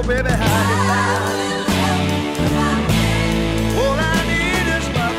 baby, how you all I need is my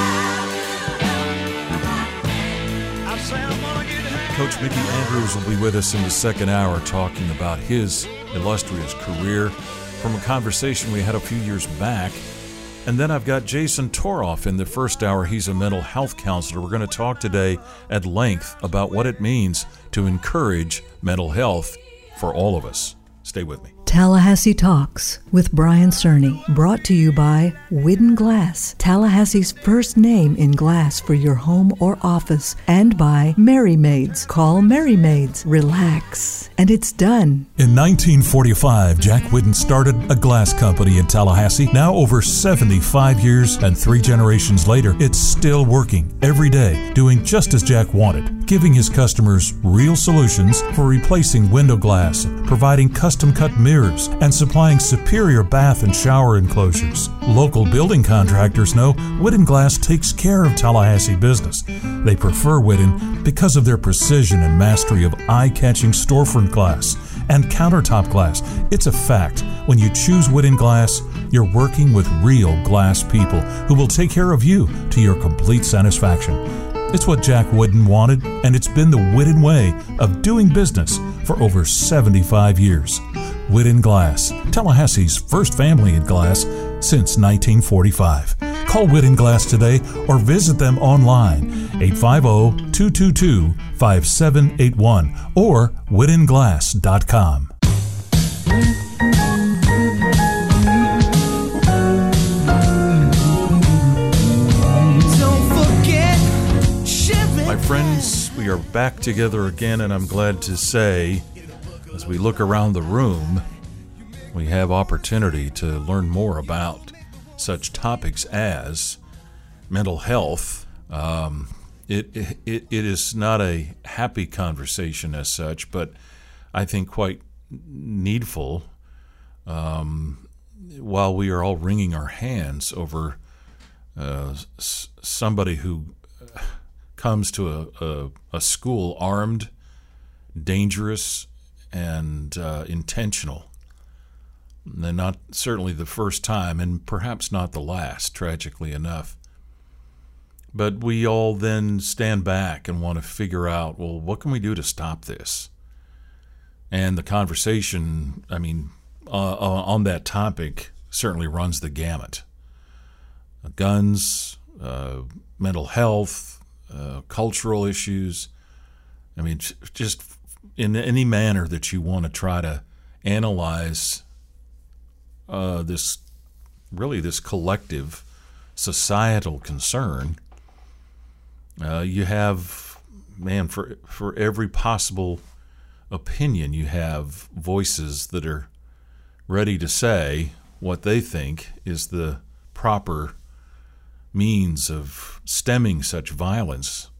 brother. I say I'm gonna get high. Coach Mickey Andrews will be with us in the second hour talking about his illustrious career from a conversation we had a few years back. And then I've got Jason Toroff in the first hour. He's a mental health counselor. We're going to talk today at length about what it means to encourage mental health for all of us. Stay with me. Tallahassee Talks with Brian Cerny, brought to you by Whidden Glass, Tallahassee's first name in glass for your home or office, and by Merry Maids. Call Merry Maids. Relax, and it's done. In 1945, Jack Whidden started a glass company in Tallahassee. Now over 75 years and 3 generations later, it's still working every day, doing just as Jack wanted, giving his customers real solutions for replacing window glass, providing custom-cut mirrors, and supplying superior bath and shower enclosures. Local building contractors know Whidden Glass takes care of Tallahassee business. They prefer Whidden because of their precision and mastery of eye-catching storefront glass and countertop glass. It's a fact. When you choose Whidden Glass, you're working with real glass people who will take care of you to your complete satisfaction. It's what Jack Whidden wanted, and it's been the Whidden way of doing business for over 75 years. Whidden Glass, Tallahassee's first family in glass since 1945. Call Whidden Glass today or visit them online, 850-222-5781 or whiddenglass.com. My friends, we are back together again, and I'm glad to say, as we look around the room, we have opportunity to learn more about such topics as mental health. It is not a happy conversation as such, but I think quite needful while we are all wringing our hands over somebody who comes to a school armed, dangerous, and intentional. And not certainly the first time, and perhaps not the last, tragically enough. But we all then stand back and want to figure out, well, what can we do to stop this? And the conversation, on that topic certainly runs the gamut. Guns, mental health, cultural issues. Just in any manner that you want to try to analyze this collective societal concern, you have, for every possible opinion, you have voices that are ready to say what they think is the proper means of stemming such violence.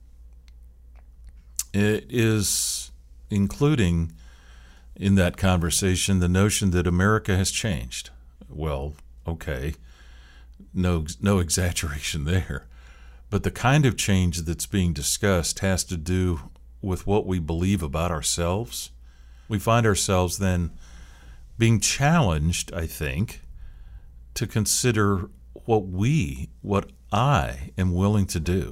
It is including in that conversation the notion that America has changed. Well, okay, no exaggeration there. But the kind of change that's being discussed has to do with what we believe about ourselves. We find ourselves then being challenged, I think, to consider what I am willing to do.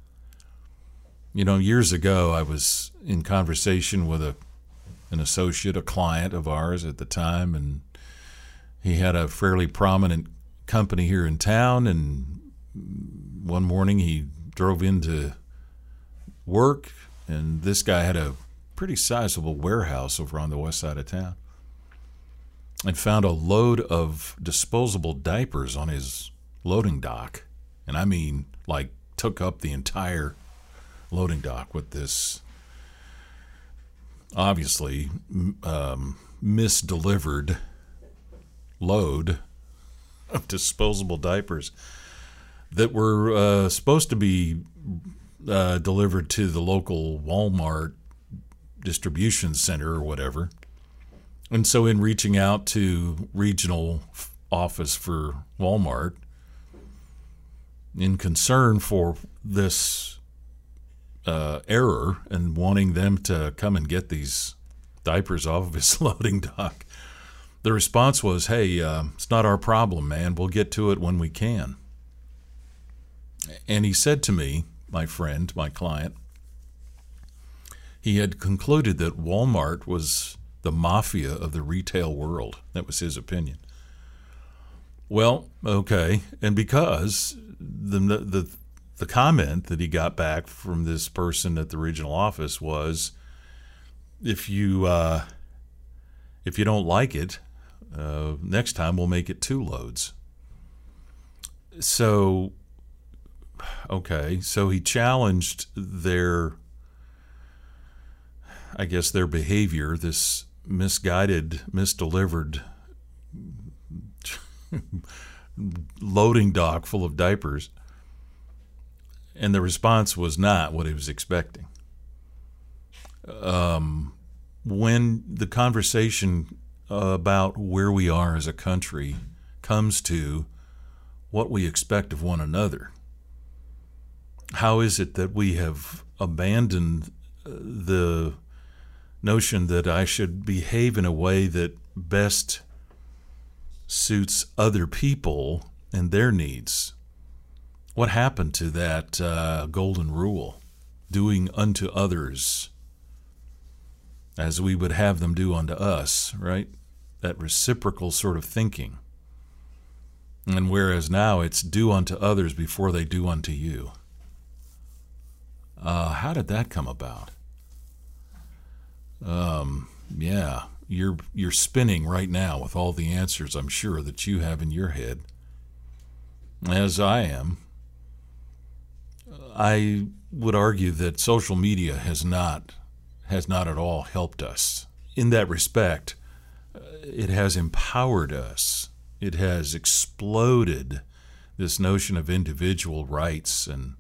Years ago, I was in conversation with an associate, a client of ours at the time, and he had a fairly prominent company here in town, and one morning he drove into work, and this guy had a pretty sizable warehouse over on the west side of town, and found a load of disposable diapers on his loading dock. And took up the entire loading dock with this obviously misdelivered load of disposable diapers that were supposed to be delivered to the local Walmart distribution center or whatever. And so in reaching out to regional office for Walmart in concern for this error and wanting them to come and get these diapers off of his loading dock, The response was, hey, it's not our problem, man. We'll get to it when we can. And he said to me, my friend, my client, he had concluded that Walmart was the mafia of the retail world. That was his opinion. Well, okay, and because the comment that he got back from this person at the regional office was, if you don't like it, next time we'll make it 2 loads. So, okay, so he challenged their behavior, this misguided, misdelivered loading dock full of diapers, and the response was not what he was expecting. When the conversation about where we are as a country comes to what we expect of one another, how is it that we have abandoned the notion that I should behave in a way that best suits other people and their needs? What happened to that golden rule, doing unto others as we would have them do unto us, right? That reciprocal sort of thinking. And whereas now it's do unto others before they do unto you. How did that come about? Yeah, you're spinning right now with all the answers, I'm sure, that you have in your head, as I am. I would argue that social media has not at all helped us. In that respect, it has empowered us. It has exploded this notion of individual rights, and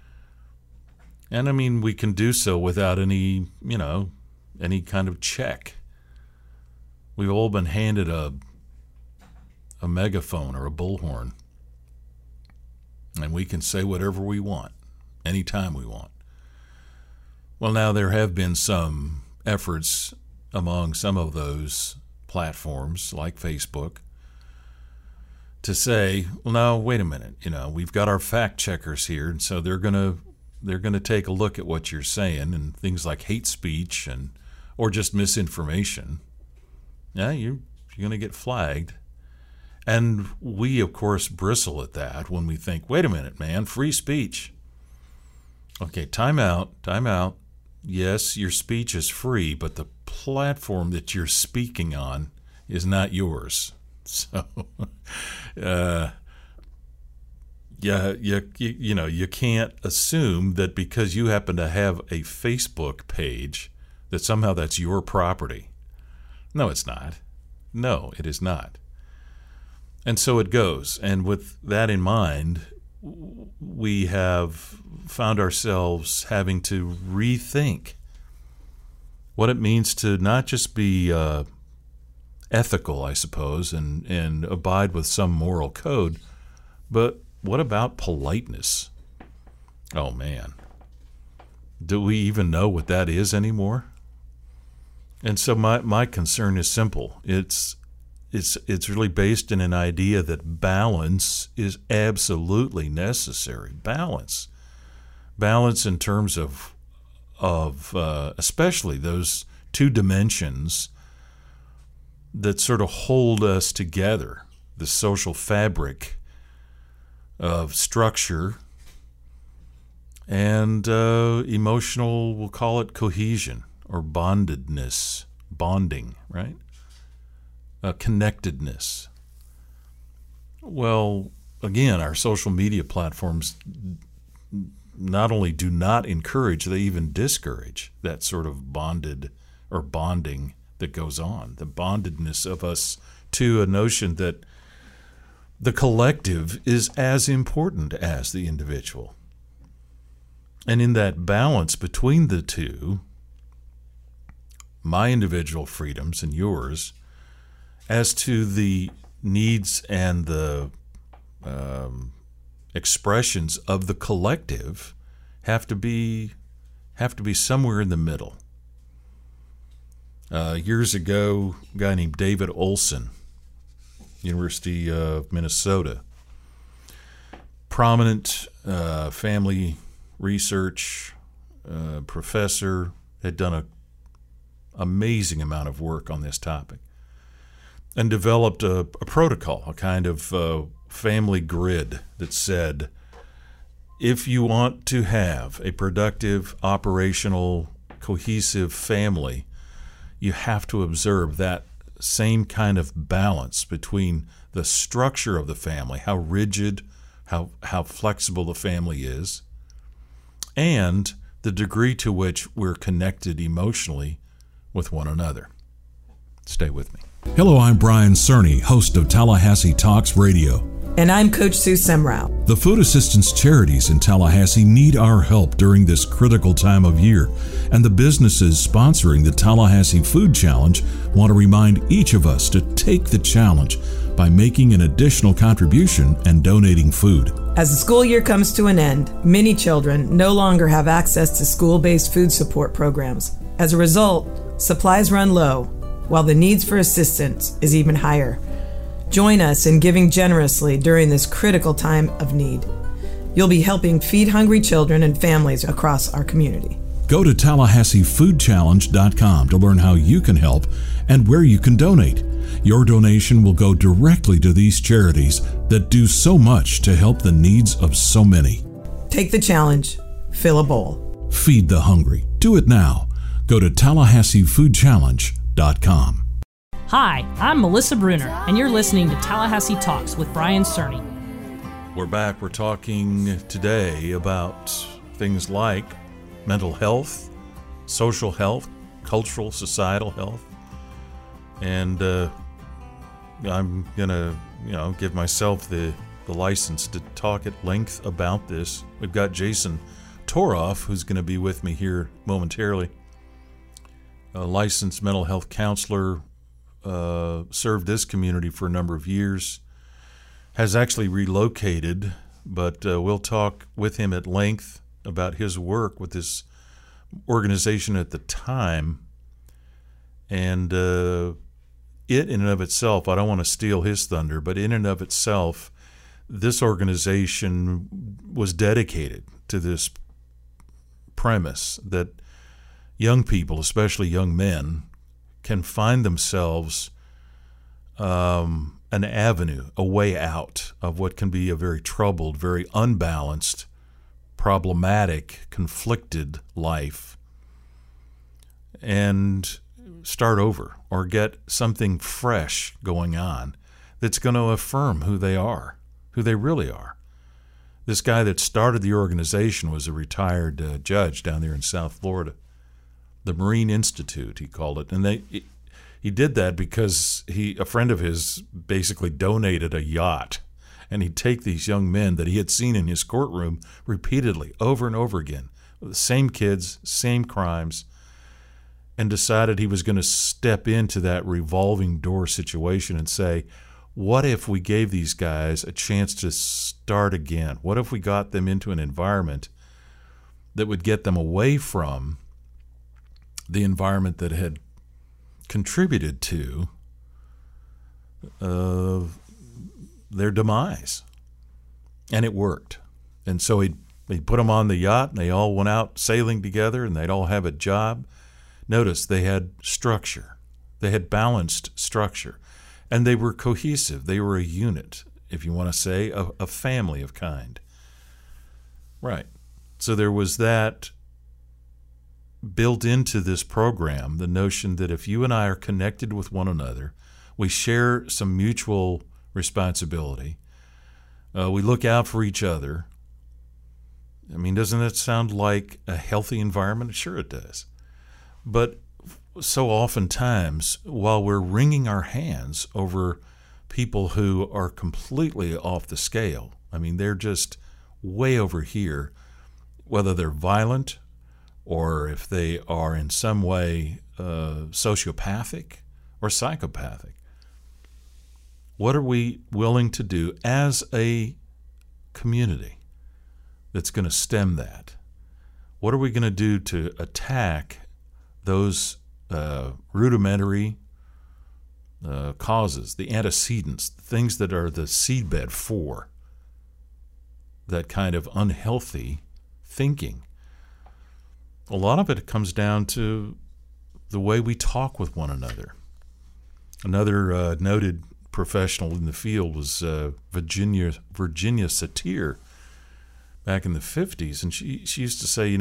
I mean, we can do so without any kind of check. We've all been handed a megaphone or a bullhorn, and we can say whatever we want, anytime we want. Well, now there have been some efforts among some of those platforms, like Facebook, to say, well, now, wait a minute, we've got our fact checkers here, and so they're going to take a look at what you're saying, and things like hate speech or just misinformation. Yeah, you're going to get flagged. And we, of course, bristle at that when we think, wait a minute, man, free speech. Okay, time out. Yes, your speech is free, but the platform that you're speaking on is not yours. So, you can't assume that because you happen to have a Facebook page that somehow that's your property. No, it's not. No, it is not. And so it goes. And with that in mind, we have found ourselves having to rethink what it means to not just be ethical, I suppose, and abide with some moral code, but what about politeness? Oh, man. Do we even know what that is anymore? And so my concern is simple. It's really based in an idea that balance is absolutely necessary. Balance in terms of especially those 2 dimensions that sort of hold us together, the social fabric of structure and emotional, we'll call it cohesion or bondedness, bonding, right? Connectedness. Well, again, our social media platforms not only do not encourage, they even discourage that sort of bonded or bonding that goes on, the bondedness of us to a notion that the collective is as important as the individual. And in that balance between the two, my individual freedoms and yours, as to the needs and the expressions of the collective, have to be somewhere in the middle. Years ago, a guy named David Olson, University of Minnesota, prominent family research professor, had done an amazing amount of work on this topic and developed a protocol, a kind of family grid that said, if you want to have a productive, operational, cohesive family, you have to observe that same kind of balance between the structure of the family, how rigid, how flexible the family is, and the degree to which we're connected emotionally with one another. Stay with me. Hello, I'm Brian Cerny, host of Tallahassee Talks Radio. And I'm Coach Sue Semrau. The food assistance charities in Tallahassee need our help during this critical time of year, and the businesses sponsoring the Tallahassee Food Challenge want to remind each of us to take the challenge by making an additional contribution and donating food. As the school year comes to an end, many children no longer have access to school-based food support programs. As a result, supplies run low, while the needs for assistance is even higher. Join us in giving generously during this critical time of need. You'll be helping feed hungry children and families across our community. Go to TallahasseeFoodChallenge.com to learn how you can help and where you can donate. Your donation will go directly to these charities that do so much to help the needs of so many. Take the challenge. Fill a bowl. Feed the hungry. Do it now. Go to TallahasseeFoodChallenge.com. Hi, I'm Melissa Bruner, and you're listening to Tallahassee Talks with Brian Cerny. We're back. We're talking today about things like mental health, social health, cultural, societal health. And I'm going to, give myself the license to talk at length about this. We've got Jason Toroff, who's going to be with me here momentarily. A licensed mental health counselor, served this community for a number of years, has actually relocated, but we'll talk with him at length about his work with this organization at the time. And it in and of itself, I don't want to steal his thunder, but in and of itself, this organization was dedicated to this premise that young people, especially young men, can find themselves an avenue, a way out of what can be a very troubled, very unbalanced, problematic, conflicted life, and start over or get something fresh going on that's going to affirm who they are, who they really are. This guy that started the organization was a retired judge down there in South Florida. The Marine Institute, he called it. And he did that because a friend of his basically donated a yacht. And he'd take these young men that he had seen in his courtroom repeatedly, over and over again, with the same kids, same crimes, and decided he was going to step into that revolving door situation and say, what if we gave these guys a chance to start again? What if we got them into an environment that would get them away from the environment that had contributed to their demise? And it worked. And so he'd put them on the yacht, and they all went out sailing together, and they'd all have a job. Notice they had structure. They had balanced structure. And they were cohesive. They were a unit, if you want to say, a family of kind. Right. So there was that built into this program, the notion that if you and I are connected with one another, we share some mutual responsibility, we look out for each other. I mean, doesn't that sound like a healthy environment? Sure it does. But so oftentimes, while we're wringing our hands over people who are completely off the scale, I mean, they're just way over here, whether they're violent or if they are in some way sociopathic or psychopathic. What are we willing to do as a community that's going to stem that? What are we going to do to attack those rudimentary causes, the antecedents, things that are the seedbed for that kind of unhealthy thinking. A lot of it comes down to the way we talk with one another. Another noted professional in the field was Virginia Satir back in the 50s, and she used to say,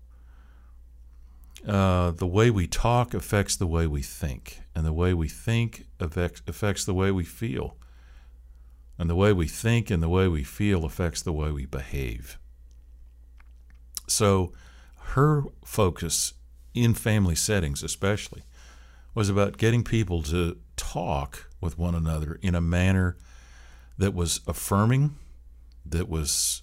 the way we talk affects the way we think, and the way we think affects the way we feel, and the way we think and the way we feel affects the way we behave. So her focus in family settings especially was about getting people to talk with one another in a manner that was affirming, that was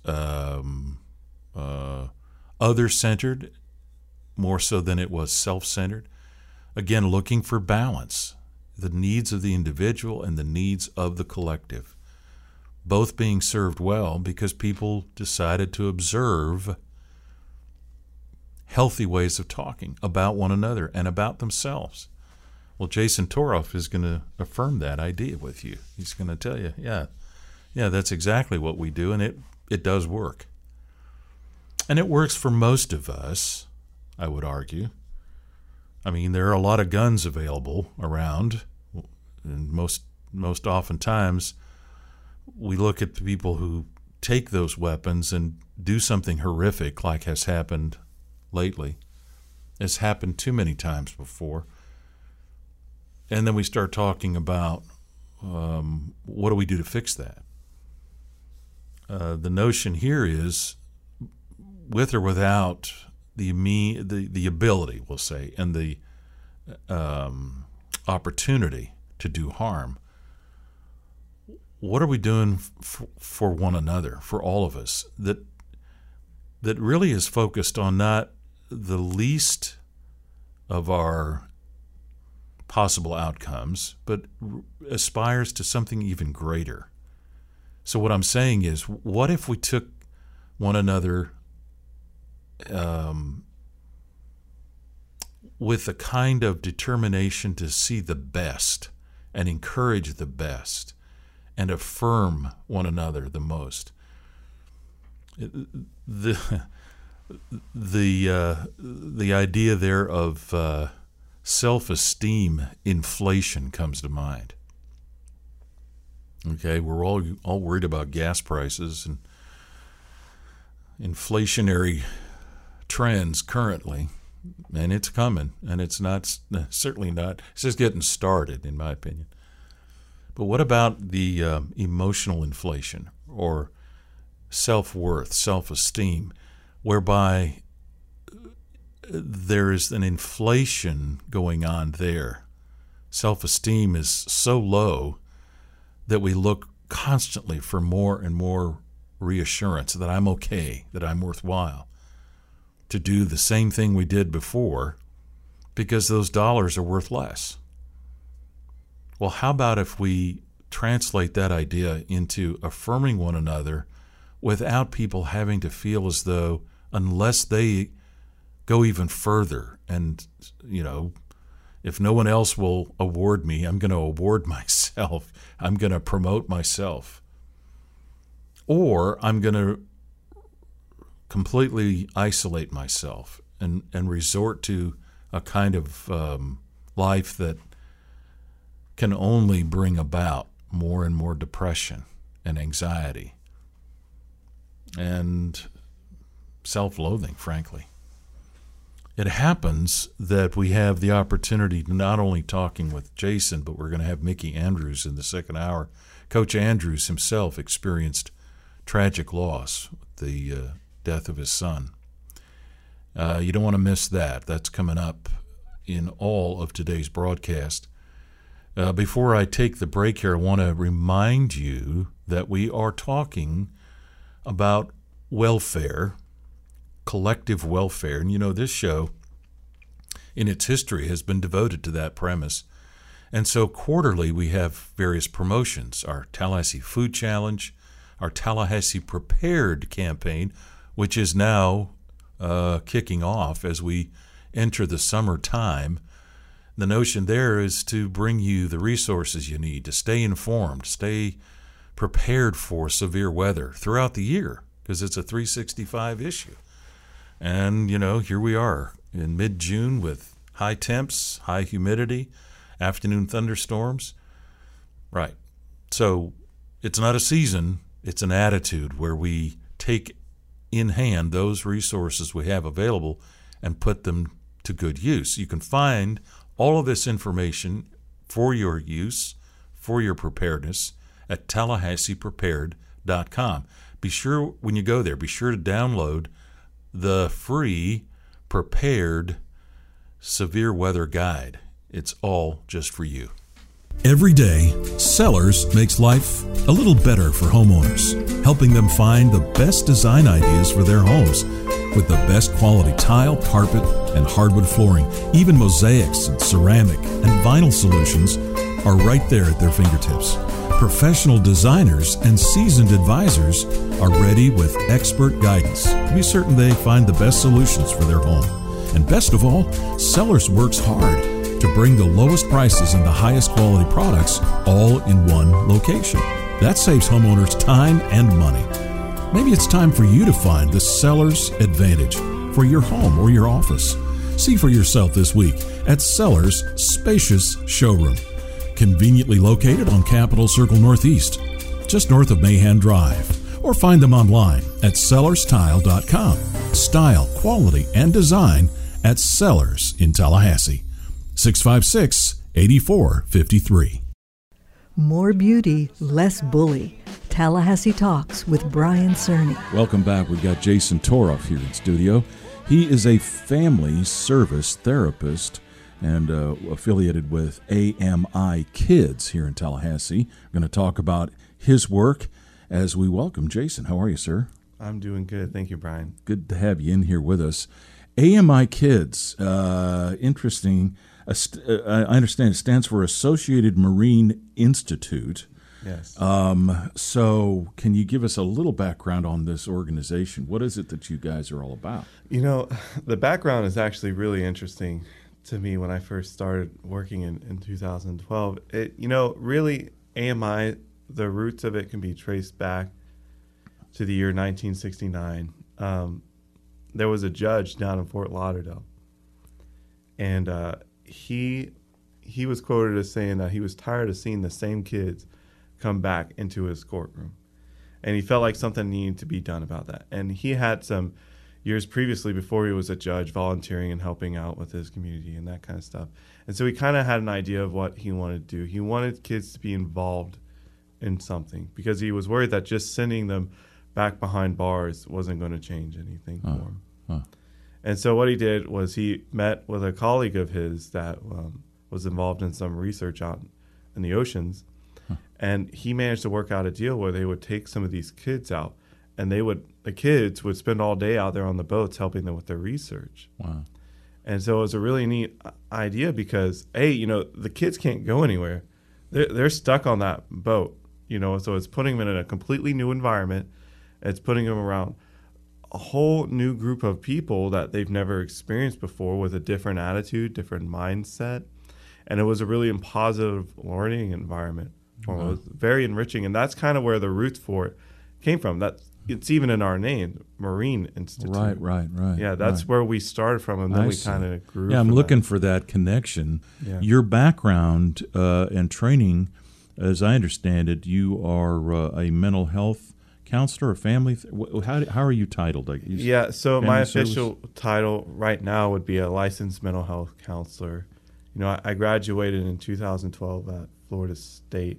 other-centered, more so than it was self-centered. Again, looking for balance, the needs of the individual and the needs of the collective, both being served well because people decided to observe healthy ways of talking about one another and about themselves. Well, Jason Toroff is going to affirm that idea with you. He's going to tell you, yeah, that's exactly what we do, and it does work. And it works for most of us, I would argue. I mean, there are a lot of guns available around, and most oftentimes we look at the people who take those weapons and do something horrific like has happened lately. It's happened too many times before. And then we start talking about what do we do to fix that? The notion here is, with or without the ability, we'll say, and the opportunity to do harm, what are we doing for one another, for all of us, that really is focused on not the least of our possible outcomes, but aspires to something even greater? So what I'm saying is, what if we took one another with a kind of determination to see the best and encourage the best and affirm one another the most? The idea there of self-esteem inflation comes to mind. Okay, we're all worried about gas prices and inflationary trends currently, and it's coming, and it's certainly not. It's just getting started, in my opinion. But what about the emotional inflation or self-worth, self-esteem, whereby there is an inflation going on there? Self-esteem is so low that we look constantly for more and more reassurance that I'm okay, that I'm worthwhile, to do the same thing we did before because those dollars are worth less. Well, how about if we translate that idea into affirming one another without people having to feel as though, unless they go even further and, if no one else will award me, I'm going to award myself. I'm going to promote myself. Or I'm going to completely isolate myself and resort to a kind of life that can only bring about more and more depression and anxiety and self-loathing, frankly. It happens that we have the opportunity to not only talking with Jason, but we're going to have Mickey Andrews in the second hour. Coach Andrews himself experienced tragic loss, the death of his son. You don't want to miss that. That's coming up in all of today's broadcast. Before I take the break here, I want to remind you that we are talking about welfare, collective welfare. And this show in its history has been devoted to that premise. And so quarterly we have various promotions: our Tallahassee Food Challenge, our Tallahassee Prepared campaign, which is now kicking off as we enter the summertime. The notion there is to bring you the resources you need to stay informed, stay prepared for severe weather throughout the year, because it's a 365 issue. And, here we are in mid-June with high temps, high humidity, afternoon thunderstorms. Right. So it's not a season, it's an attitude where we take in hand those resources we have available and put them to good use. You can find all of this information for your use, for your preparedness, at TallahasseePrepared.com. Be sure, when you go there, be sure to download the free Prepared Severe Weather Guide. It's all just for you. Every day, Sellers makes life a little better for homeowners, helping them find the best design ideas for their homes with the best quality tile, carpet, and hardwood flooring. Even mosaics and ceramic and vinyl solutions are right there at their fingertips. Professional designers and seasoned advisors are ready with expert guidance to be certain they find the best solutions for their home. And best of all, Sellers works hard to bring the lowest prices and the highest quality products all in one location. That saves homeowners time and money. Maybe it's time for you to find the Sellers Advantage for your home or your office. See for yourself this week at Sellers' spacious showroom, conveniently located on Capitol Circle Northeast, just north of Mahan Drive. Or find them online at sellerstile.com. Style, quality, and design at Sellers in Tallahassee. 656-8453. More beauty, less bully. Tallahassee Talks with Brian Cerny. Welcome back. We've got Jason Toroff here in studio. He is a family service therapist and affiliated with AMI Kids here in Tallahassee. We're going to talk about his work as we welcome Jason. How are you, sir? I'm doing good. Thank you, Brian. Good to have you in here with us. AMI Kids, interesting. I understand it stands for Associated Marine Institute. Yes. So can you give us a little background on this organization? What is it that you guys are all about? The background is actually really interesting to me when I first started working in 2012. Really, AMI, the roots of it can be traced back to the year 1969. There was a judge down in Fort Lauderdale, and he was quoted as saying that he was tired of seeing the same kids come back into his courtroom, and he felt like something needed to be done about that. And he had some years previously, before he was a judge, volunteering and helping out with his community and that kind of stuff. And so he kind of had an idea of what he wanted to do. He wanted kids to be involved in something because he was worried that just sending them back behind bars wasn't going to change anything for him. And so what he did was he met with a colleague of his that was involved in some research out in the oceans, and he managed to work out a deal where they would take some of these kids out, and the kids would spend all day out there on the boats helping them with their research. Wow. And so it was a really neat idea because, the kids can't go anywhere. They're stuck on that boat, so it's putting them in a completely new environment. It's putting them around a whole new group of people that they've never experienced before with a different attitude, different mindset. And it was a really positive learning environment. It was very enriching. And that's kind of where the roots for it came from. It's even in our name, Marine Institute. Right. Yeah, that's where we started from, and then we kind of grew. Yeah, I'm looking for that connection. Yeah. Your background and training, as I understand it, you are a mental health counselor, a family. How are you titled? So my official title right now would be a licensed mental health counselor. I graduated in 2012 at Florida State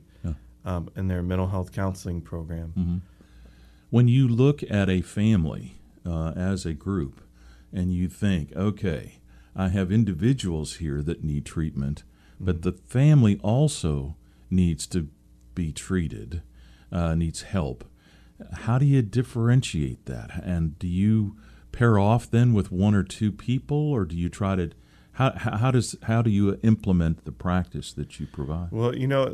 in their mental health counseling program. Mm-hmm. When you look at a family as a group and you think, okay, I have individuals here that need treatment, but the family also needs to be treated, needs help. How do you differentiate that? And do you pair off then with one or two people, or do you try to how do you implement the practice that you provide? Well,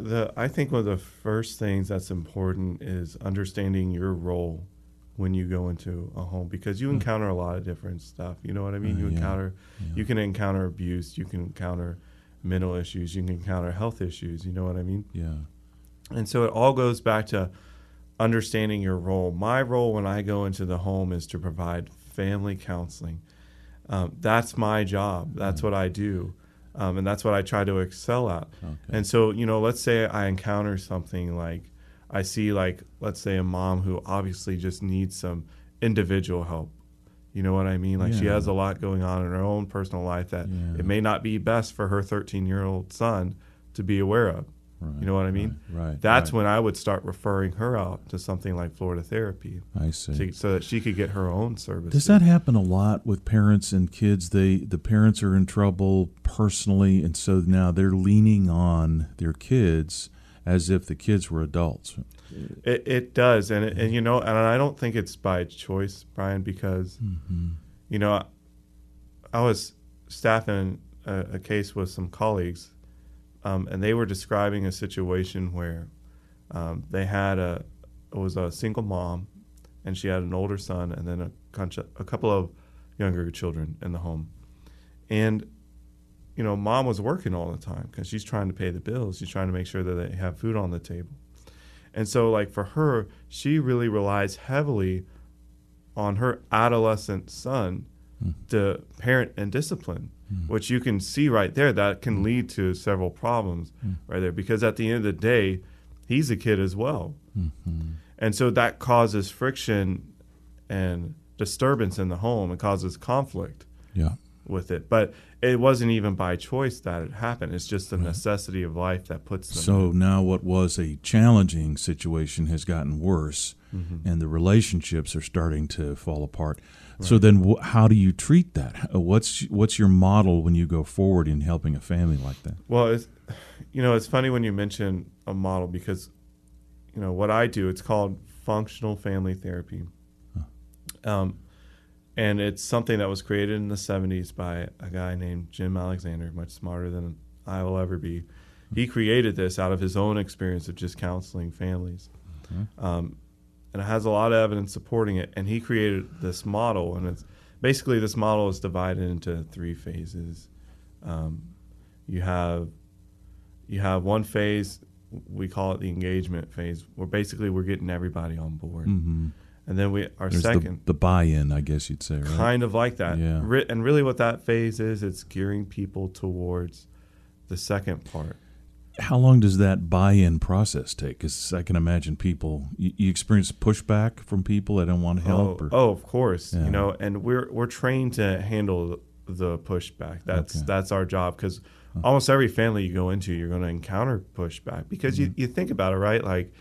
I think one of the first things that's important is understanding your role when you go into a home, because you encounter a lot of different stuff. You know what I mean? You can encounter abuse, you can encounter mental issues. You can encounter health issues. You know what I mean? Yeah. And so it all goes back to understanding your role. My role when I go into the home is to provide family counseling. That's my job. That's what I do. And that's what I try to excel at. Okay. And so, let's say I encounter something like, I see let's say a mom who obviously just needs some individual help. You know what I mean? Like she Yeah. has a lot going on in her own personal life that it may not be best for her 13-year-old son to be aware of. Right, You know what I mean? Right. That's right. when I would start referring her out to something like Florida Therapy I see. so that she could get her own services. Does that happen a lot with parents and kids? The parents are in trouble personally, and so now they're leaning on their kids as if the kids were adults. It does, and I don't think it's by choice, Brian, because I was staffing a case with some colleagues, and they were describing a situation where they had it was a single mom, and she had an older son, and then a couple of younger children in the home, and mom was working all the time because she's trying to pay the bills. She's trying to make sure that they have food on the table. And so, for her, she really relies heavily on her adolescent son to parent and discipline, which you can see right there that can lead to several problems right there. Because at the end of the day, he's a kid as well. And so that causes friction and disturbance in the home. It causes conflict. Yeah. With it, but it wasn't even by choice that it happened. It's just the necessity of life that puts them. So now what was a challenging situation has gotten worse, and the relationships are starting to fall apart. Right. So then how do you treat that? What's your model when you go forward in helping a family like that? Well, it's funny when you mention a model because, what I do, it's called functional family therapy. And it's something that was created in the 70s by a guy named Jim Alexander, much smarter than I will ever be. He created this out of his own experience of just counseling families. And it has a lot of evidence supporting it. And he created this model. And it's basically this model is divided into 3 phases. You have one phase, we call it the engagement phase, where basically we're getting everybody on board. And then There's second, the buy-in, I guess you'd say, right? kind of like that. Yeah. And really what that phase is, it's gearing people towards the second part. How long does that buy-in process take? Because I can imagine people, you experience pushback from people that don't want to help. Of course. Yeah. And we're trained to handle the pushback. That's our job, because almost every family you go into, you're going to encounter pushback. Because you think about it, right? Like,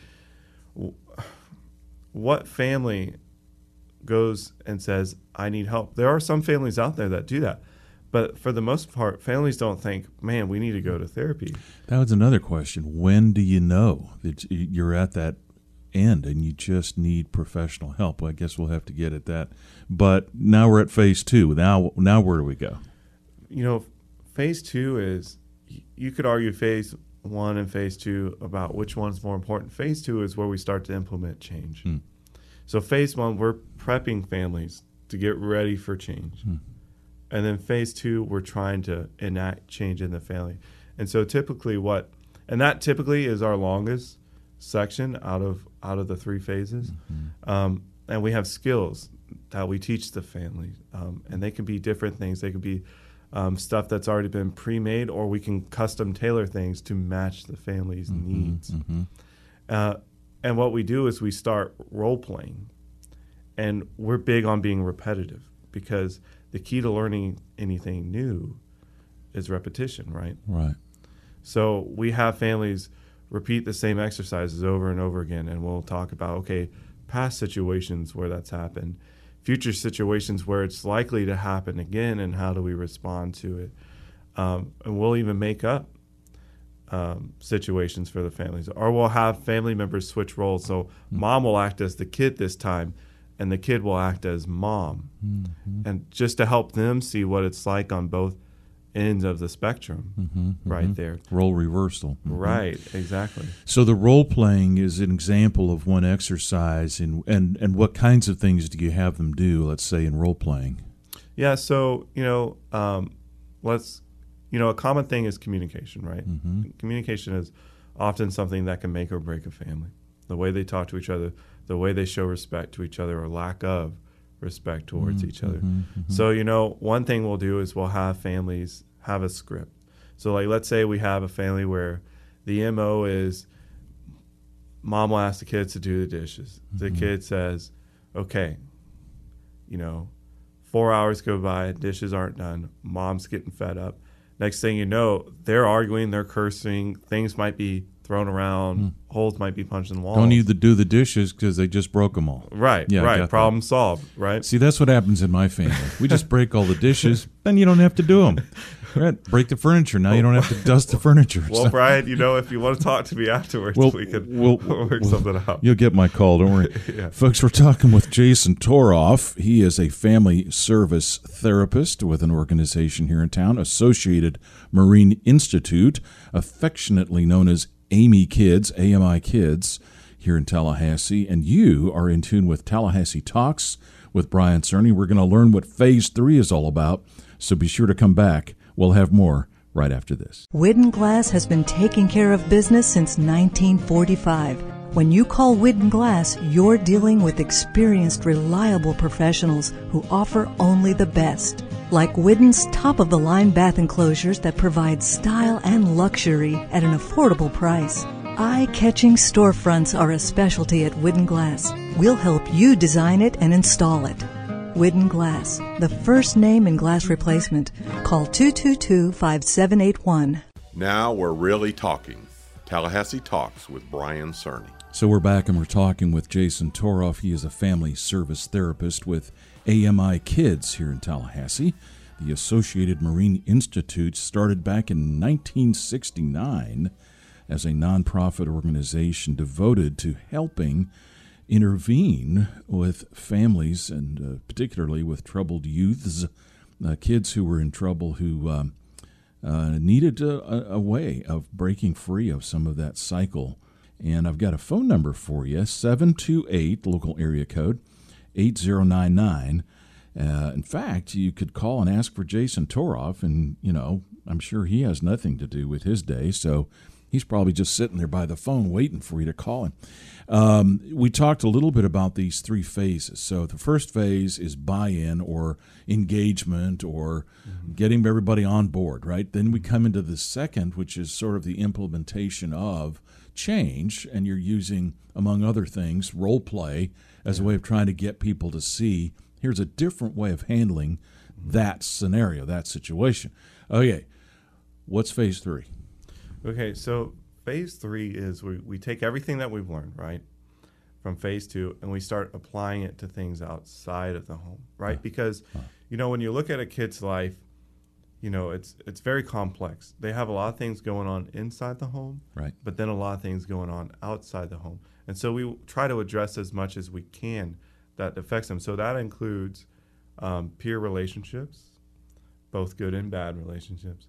what family goes and says, I need help? There are some families out there that do that. But for the most part, families don't think, man, we need to go to therapy. That was another question. When do you know that you're at that end and you just need professional help? Well, I guess we'll have to get at that. But now we're at phase 2. Now where do we go? Phase 2 is, you could argue phase 1 and phase 2 about which one's more important. Phase 2 is where we start to implement change. So phase 1, we're prepping families to get ready for change. And then phase 2, we're trying to enact change in the family. And so typically that typically is our longest section out of the 3 phases. And we have skills that we teach the family. And they can be different things. They can be stuff that's already been pre-made, or we can custom tailor things to match the family's needs. And what we do is we start role-playing. And we're big on being repetitive, because the key to learning anything new is repetition, right? Right. So we have families repeat the same exercises over and over again, and we'll talk about, past situations where that's happened, future situations where it's likely to happen again, and how do we respond to it. And we'll even make up situations for the families. Or we'll have family members switch roles. So mom will act as the kid this time, and the kid will act as mom. And just to help them see what it's like on both ends of the spectrum, right there. Role reversal. Right, exactly. So the role playing is an example of one exercise, and what kinds of things do you have them do, let's say, in role playing? Yeah, so, let's a common thing is communication, right? Mm-hmm. Communication is often something that can make or break a family. The way they talk to each other, the way they show respect to each other or lack of respect towards each other. So, one thing we'll do is we'll have families have a script. So, like, let's say we have a family where the MO is mom will ask the kids to do the dishes. The kid says, okay, 4 hours go by, dishes aren't done, mom's getting fed up. Next thing you know, they're arguing, they're cursing, things might be thrown around, holes might be punched in the walls. Don't need to do the dishes because they just broke them all. Right, Yeah, I right. got Problem solved, right? See, that's what happens in my family. We just break all the dishes, then you don't have to do them. Right? Break the furniture. Now you don't have to dust the furniture. Well, Brian, if you want to talk to me afterwards, we could work something out. You'll get my call. Don't worry. Yeah. Folks, we're talking with Jason Toroff. He is a family service therapist with an organization here in town, Associated Marine Institute, affectionately known as AMI Kids, AMI Kids, here in Tallahassee. And you are in tune with Tallahassee Talks with Brian Cerny. We're going to learn what Phase 3 is all about, so be sure to come back. We'll have more right after this. Widden Glass has been taking care of business since 1945. When you call Widden Glass, you're dealing with experienced, reliable professionals who offer only the best. Like Widden's top-of-the-line bath enclosures that provide style and luxury at an affordable price. Eye-catching storefronts are a specialty at Widden Glass. We'll help you design it and install it. Widden Glass, the first name in glass replacement. Call 222-5781. Now we're really talking. Tallahassee Talks with Brian Cerny. So we're back and we're talking with Jason Toroff. He is a family service therapist with AMI Kids here in Tallahassee. The Associated Marine Institute started back in 1969 as a nonprofit organization devoted to helping intervene with families and particularly with troubled youths, kids who were in trouble who needed a way of breaking free of some of that cycle. And I've got a phone number for you, 728, local area code, 8099. In fact, you could call and ask for Jason Toroff, and, I'm sure he has nothing to do with his day, so he's probably just sitting there by the phone waiting for you to call him. We talked a little bit about these 3 phases. So the first phase is buy-in or engagement or getting everybody on board, right? Then we come into the second, which is sort of the implementation of change, and you're using, among other things, role play as a way of trying to get people to see here's a different way of handling that scenario, that situation. Okay, what's phase 3? Okay, so phase 3 is we take everything that we've learned, right, from phase 2, and we start applying it to things outside of the home, right? Because, when you look at a kid's life, it's very complex. They have a lot of things going on inside the home, right? But then a lot of things going on outside the home. And so we try to address as much as we can that affects them. So that includes peer relationships, both good and bad relationships,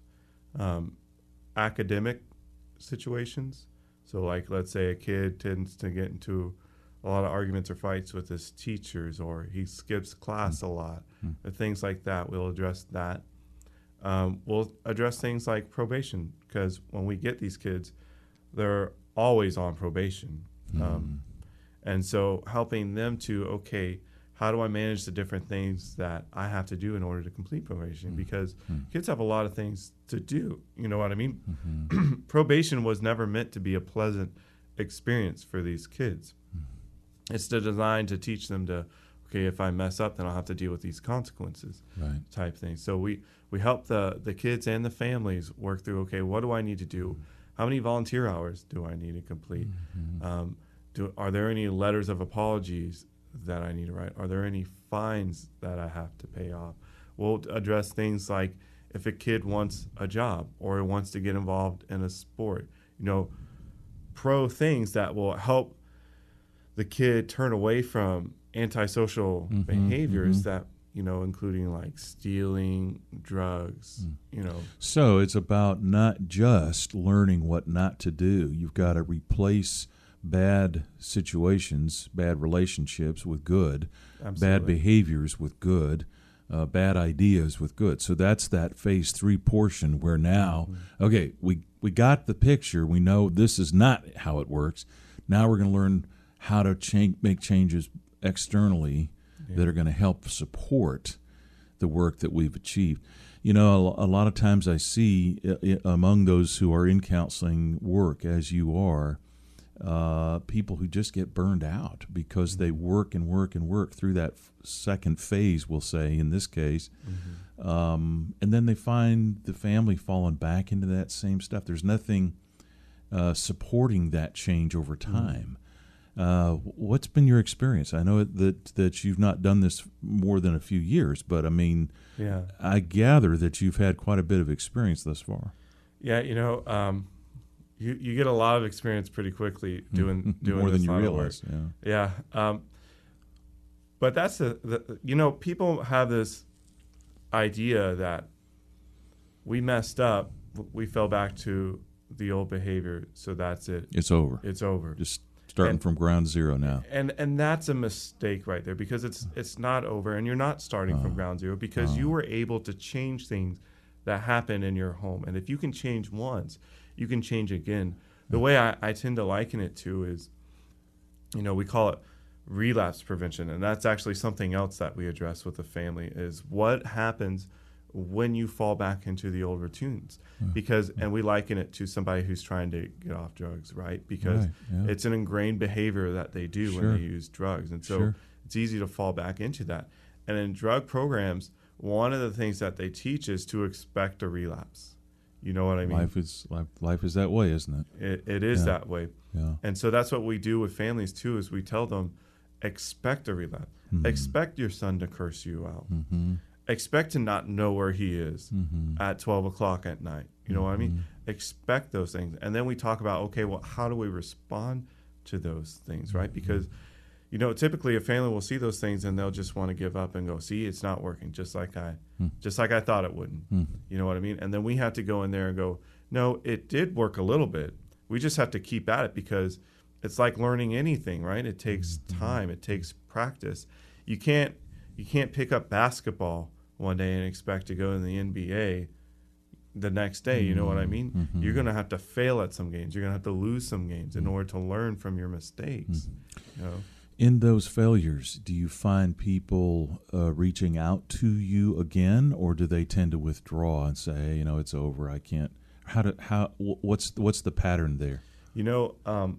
academic situations. So like, let's say a kid tends to get into a lot of arguments or fights with his teachers, or he skips class a lot, or things like that. We'll address that. We'll address things like probation, because when we get these kids, they're always on probation. And so helping them to, okay, how do I manage the different things that I have to do in order to complete probation? Because kids have a lot of things to do. You know what I mean? Probation was never meant to be a pleasant experience for these kids. It's designed to teach them to, okay, if I mess up, then I'll have to deal with these consequences, right, type thing. So we help the kids and the families work through, okay, what do I need to do? How many volunteer hours do I need to complete? Are there any letters of apologies that I need to write? Are there any fines that I have to pay off? We'll address things like if a kid wants a job or wants to get involved in a sport, pro things that will help the kid turn away from antisocial behaviors that, including like stealing, drugs, So it's about not just learning what not to do. You've got to replace bad situations, bad relationships with good, Absolutely. bad behaviors with good, bad ideas with good. So that's that phase 3 portion where now, okay, we got the picture. We know this is not how it works. Now we're going to learn how to make changes externally that are going to help support the work that we've achieved. You know, a lot of times I see among those who are in counseling work, as you are, people who just get burned out because they work and work and work through that second phase, we'll say, in this case. And then they find the family falling back into that same stuff. There's nothing supporting that change over time. What's been your experience? I know that you've not done this more than a few years, but I mean, I gather that you've had quite a bit of experience thus far. Yeah, you know, you get a lot of experience pretty quickly doing more than this you line of realize. work. Yeah. But that's the you know, people have this idea that we messed up, we fell back to the old behavior, so that's it. It's over. It's over. Just starting from ground zero now. And that's a mistake right there, because it's not over, and you're not starting from ground zero, because you were able to change things that happen in your home. And if you can change once, you can change again. The way I tend to liken it to is, you know, we call it relapse prevention, and that's actually something else that we address with the family, is what happens when you fall back into the old routines. Because, and we liken it to somebody who's trying to get off drugs, right? Because it's an ingrained behavior that they do when they use drugs. And so it's easy to fall back into that. And in drug programs, one of the things that they teach is to expect a relapse. You know what I mean? Life is that way, isn't it? It is that way. Yeah. And so that's what we do with families too, is we tell them, expect a relapse. Expect your son to curse you out. Expect to not know where he is at 12 o'clock at night. You know what I mean? Expect those things. And then we talk about, okay, well, how do we respond to those things, right? Because, you know, typically a family will see those things and they'll just want to give up and go, see, it's not working, just like I thought it wouldn't. You know what I mean? And then we have to go in there and go, no, it did work a little bit. We just have to keep at it, because it's like learning anything, right? It takes time. It takes practice. You can't pick up basketball one day and expect to go in the NBA the next day. You know what I mean? You're going to have to fail at some games. You're going to have to lose some games in order to learn from your mistakes. You know? In those failures, do you find people reaching out to you again, or do they tend to withdraw and say, hey, you know, it's over, I can't? What's the pattern there? You know,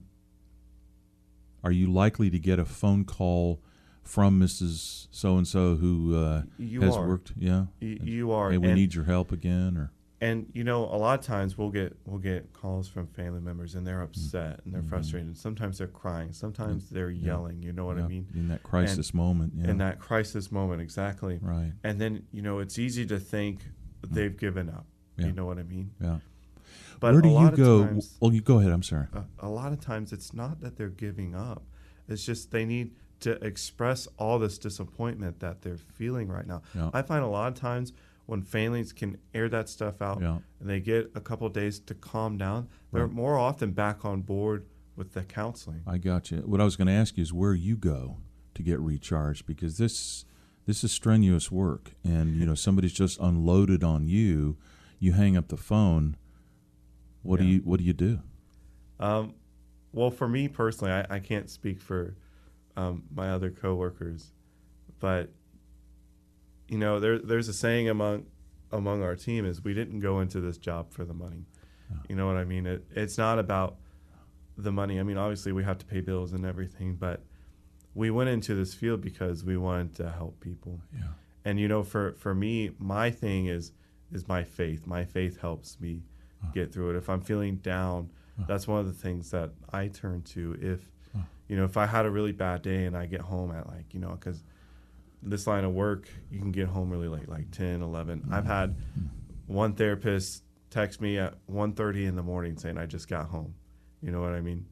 are you likely to get a phone call from Mrs. So-and-so who has worked? Yeah, you are. Hey, we need your help again, or? And you know, a lot of times we'll get calls from family members, and they're upset and they're frustrated. And sometimes they're crying. Sometimes they're yelling. You know what I mean? In that crisis moment. Yeah. In that crisis moment, exactly. Right. And then, you know, it's easy to think they've given up. Yeah. You know what I mean? Yeah. But where do you go? Times, well, you go ahead. I'm sorry. A lot of times it's not that they're giving up. It's just they need to express all this disappointment that they're feeling right now. Yeah. I find a lot of times when families can air that stuff out and they get a couple of days to calm down, they're more often back on board with the counseling. I got you. What I was going to ask you is where you go to get recharged, because this is strenuous work, and you know, somebody's just unloaded on you. You hang up the phone. What do you do? Well, for me personally, I can't speak for my other coworkers, but you know, there's a saying among our team is, we didn't go into this job for the money. You know what I mean? It's not about the money. I mean, obviously we have to pay bills and everything, but we went into this field because we wanted to help people. Yeah. And you know, for me, my thing is my faith. My faith helps me get through it. If I'm feeling down, that's one of the things that I turn to. If I had a really bad day and I get home at because this line of work, you can get home really late, like 10, 11. I've had one therapist text me at 1:30 in the morning saying, I just got home. You know what I mean?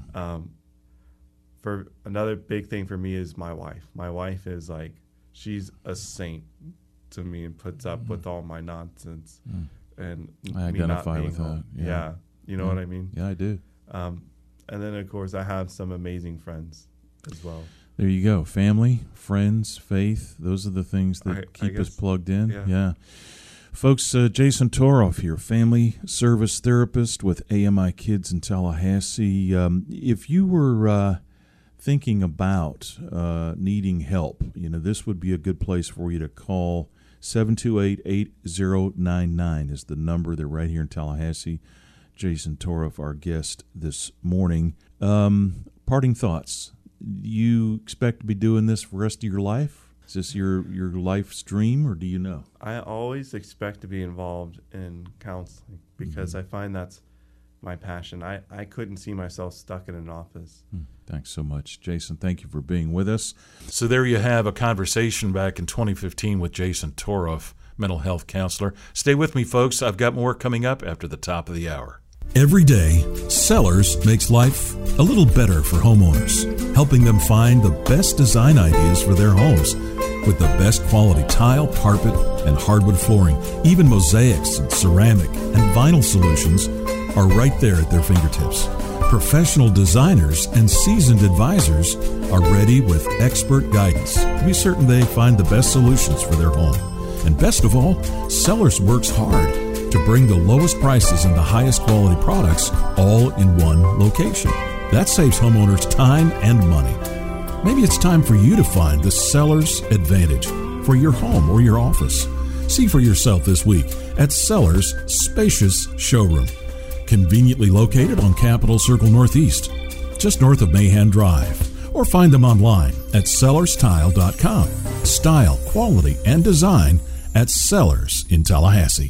For another big thing for me is my wife. My wife is like, she's a saint to me and puts up with all my nonsense. And I identify with that. Yeah. You know what I mean? Yeah, I do. And then, of course, I have some amazing friends as well. There you go. Family, friends, faith, those are the things that keep us plugged in. Yeah. Folks, Jason Toroff here, family service therapist with AMI Kids in Tallahassee. If you were thinking about needing help, this would be a good place for you to call. 728-8099 is the number. They're right here in Tallahassee. Jason Toroff, our guest this morning. Parting thoughts. You expect to be doing this for the rest of your life? Is this your life's dream, or do you know? I always expect to be involved in counseling because I find that's my passion. I couldn't see myself stuck in an office. Thanks so much, Jason. Thank you for being with us. So there you have a conversation back in 2015 with Jason Toroff, mental health counselor. Stay with me, folks. I've got more coming up after the top of the hour. Every day, Sellers makes life a little better for homeowners, helping them find the best design ideas for their homes with the best quality tile, carpet, and hardwood flooring. Even mosaics and ceramic and vinyl solutions are right there at their fingertips. Professional designers and seasoned advisors are ready with expert guidance to be certain they find the best solutions for their home. And best of all, Sellers works hard to bring the lowest prices and the highest quality products all in one location. That saves homeowners time and money. Maybe it's time for you to find the Sellers Advantage for your home or your office. See for yourself this week at Sellers' spacious showroom, conveniently located on Capitol Circle Northeast, just north of Mahan Drive. Or find them online at sellerstile.com. Style, quality, and design at Sellers in Tallahassee.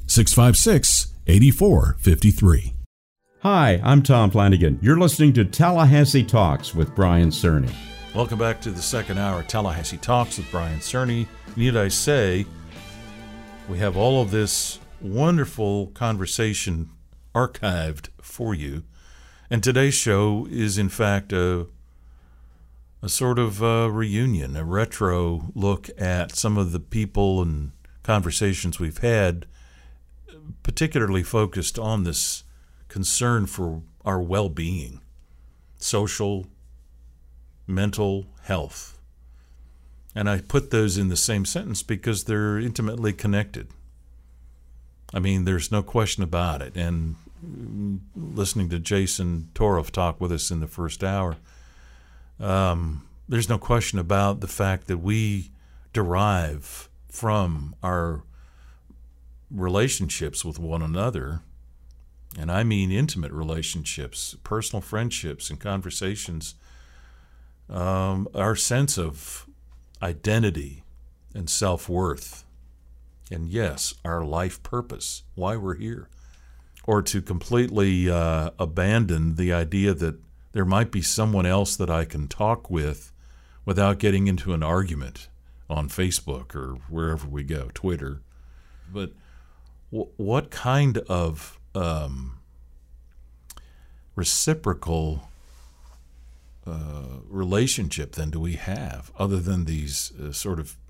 656-8453. Hi, I'm Tom Flanagan. You're listening to Tallahassee Talks with Brian Cerny. Welcome back to the second hour, Tallahassee Talks with Brian Cerny. Need I say, we have all of this wonderful conversation archived for you. And today's show is, in fact, a sort of reunion, a retro look at some of the people and conversations we've had, particularly focused on this concern for our well-being, social, mental health. And I put those in the same sentence because they're intimately connected. I mean, there's no question about it. And listening to Jason Toroff talk with us in the first hour, there's no question about the fact that we derive from our relationships with one another, and I mean intimate relationships, personal friendships and conversations, our sense of identity and self-worth, and yes, our life purpose, why we're here, or to completely abandon the idea that there might be someone else that I can talk with without getting into an argument on Facebook or wherever we go, Twitter. But what kind of reciprocal relationship then do we have other than these sort of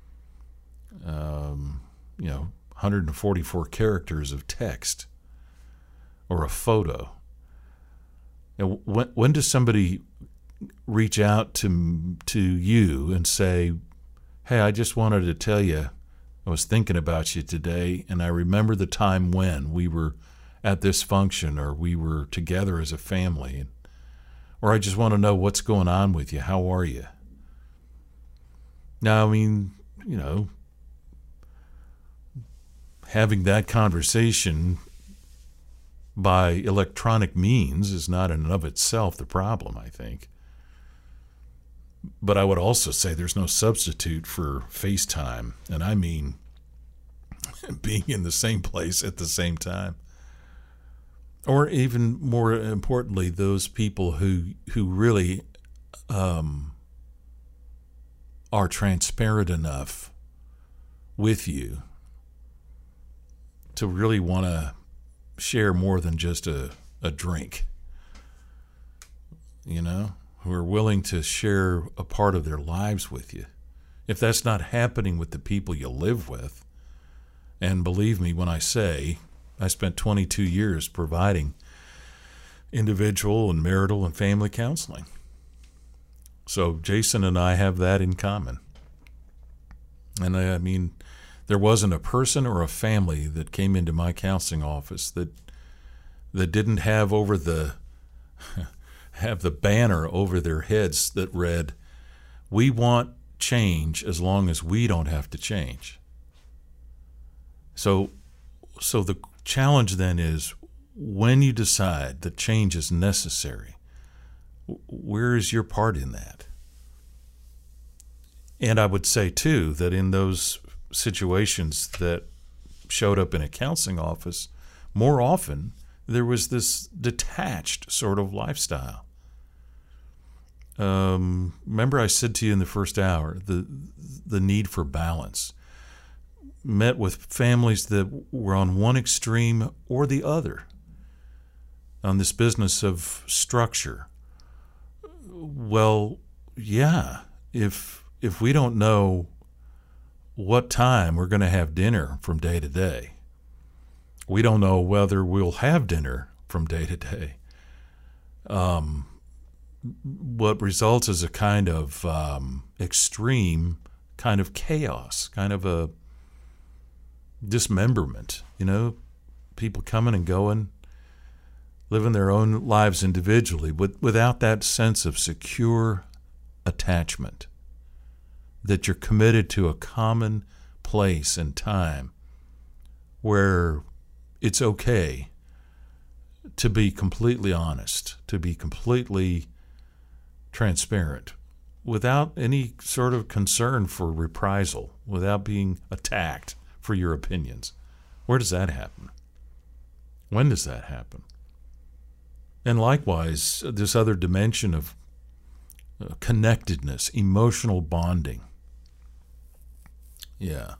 144 characters of text or a photo? And when does somebody reach out to you and say, hey, I just wanted to tell you I was thinking about you today, and I remember the time when we were at this function or we were together as a family, or I just want to know what's going on with you. How are you? Now, I mean, having that conversation by electronic means is not in and of itself the problem, I think. But I would also say there's no substitute for FaceTime, and I mean being in the same place at the same time. Or even more importantly, those people who really are transparent enough with you to really want to share more than just a drink, who are willing to share a part of their lives with you. If that's not happening with the people you live with, and believe me when I say I spent 22 years providing individual and marital and family counseling. So Jason and I have that in common. And I mean, there wasn't a person or a family that came into my counseling office that didn't have have the banner over their heads that read, "We want change as long as we don't have to change." So the challenge then is, when you decide that change is necessary, where is your part in that? And I would say, too, that in those situations that showed up in a counseling office, more often there was this detached sort of lifestyle. Remember I said to you in the first hour, the need for balance. Met with families that were on one extreme or the other on this business of structure. Well, yeah, if we don't know what time we're going to have dinner from day to day, we don't know whether we'll have dinner from day to day. What results is a kind of extreme kind of chaos, kind of a dismemberment, people coming and going, living their own lives individually without that sense of secure attachment, that you're committed to a common place and time where it's okay to be completely honest, to be completely transparent, without any sort of concern for reprisal, without being attacked for your opinions. Where does that happen? When does that happen? And likewise, this other dimension of connectedness, emotional bonding. Yeah.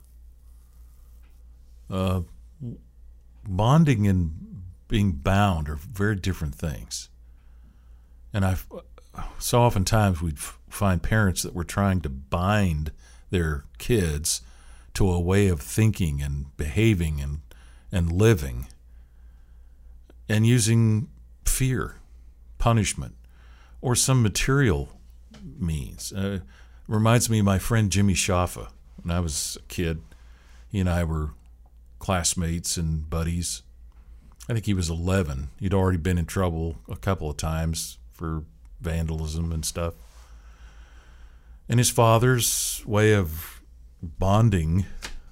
Bonding and being bound are very different things. And so oftentimes we'd find parents that were trying to bind their kids to a way of thinking and behaving and living, and using fear, punishment, or some material means. Reminds me of my friend Jimmy Shaffa. When I was a kid, he and I were classmates and buddies. I think he was 11. He'd already been in trouble a couple of times for vandalism and stuff. And his father's way of bonding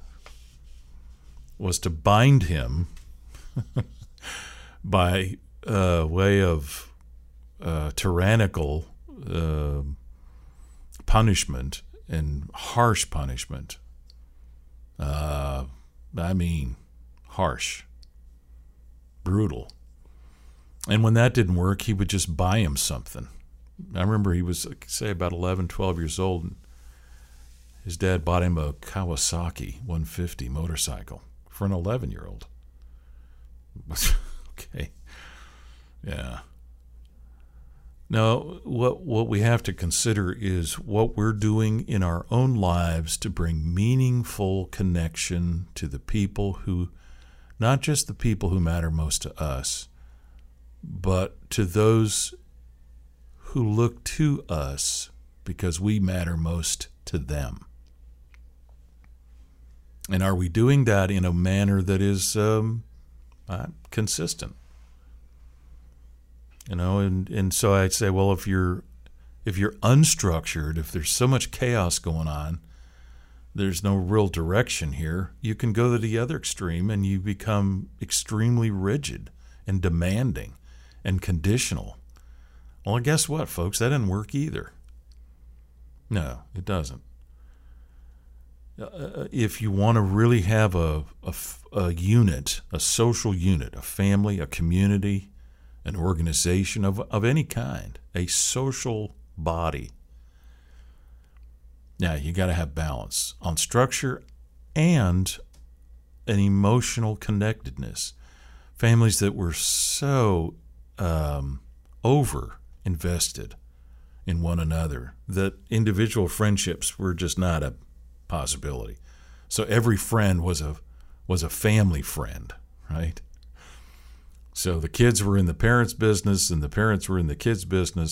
was to bind him by way of tyrannical punishment and harsh punishment. I mean, harsh, brutal. And when that didn't work, he would just buy him something. I remember he was, say, about 11, 12 years old, and his dad bought him a Kawasaki 150 motorcycle for an 11-year-old. Okay. Yeah. Now, what we have to consider is what we're doing in our own lives to bring meaningful connection to the people who, not just the people who matter most to us, but to those who look to us because we matter most to them. And are we doing that in a manner that is consistent? And so I'd say, well, if you're unstructured, if there's so much chaos going on, there's no real direction here, you can go to the other extreme and you become extremely rigid and demanding and conditional. Well, guess what, folks? That didn't work either. No, it doesn't. If you want to really have a unit, a social unit, a family, a community, an organization of any kind, a social body, now you got to have balance on structure and an emotional connectedness. Families that were so over invested in one another that individual friendships were just not a possibility. So every friend was a family friend, right? So the kids were in the parents' business and the parents were in the kids' business,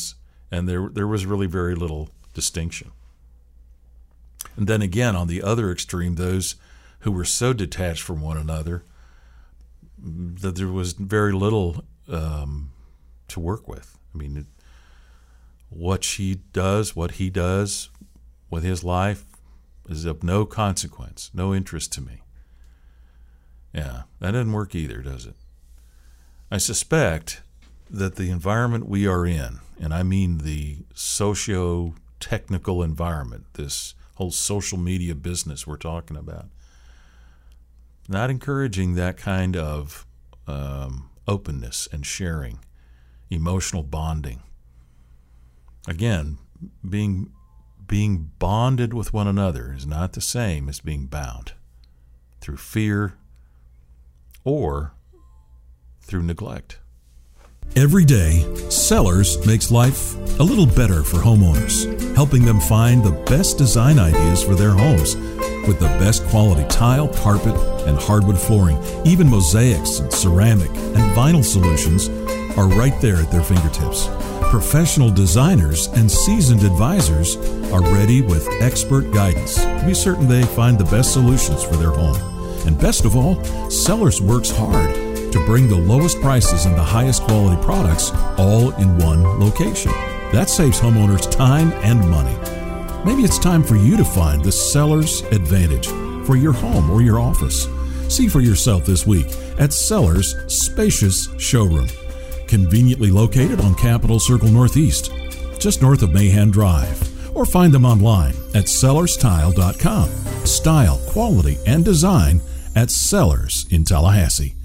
And there was really very little distinction. And then again, on the other extreme, those who were so detached from one another that there was very little to work with. I mean, what she does, what he does with his life is of no consequence, no interest to me. Yeah, that doesn't work either, does it? I suspect that the environment we are in, and I mean the socio-technical environment, this whole social media business we're talking about, not encouraging that kind of openness and sharing, emotional bonding. Again, being bonded with one another is not the same as being bound through fear or through neglect. Every day, Sellers makes life a little better for homeowners, helping them find the best design ideas for their homes with the best quality tile, carpet, and hardwood flooring. Even mosaics and ceramic and vinyl solutions are right there at their fingertips. Professional designers and seasoned advisors are ready with expert guidance to be certain they find the best solutions for their home. And best of all, Sellers works hard to bring the lowest prices and the highest quality products all in one location. That saves homeowners time and money. Maybe it's time for you to find the Sellers Advantage for your home or your office. See for yourself this week at Sellers' spacious showroom, conveniently located on Capitol Circle Northeast, just north of Mahan Drive. Or find them online at sellerstile.com. Style, quality, and design at Sellers in Tallahassee.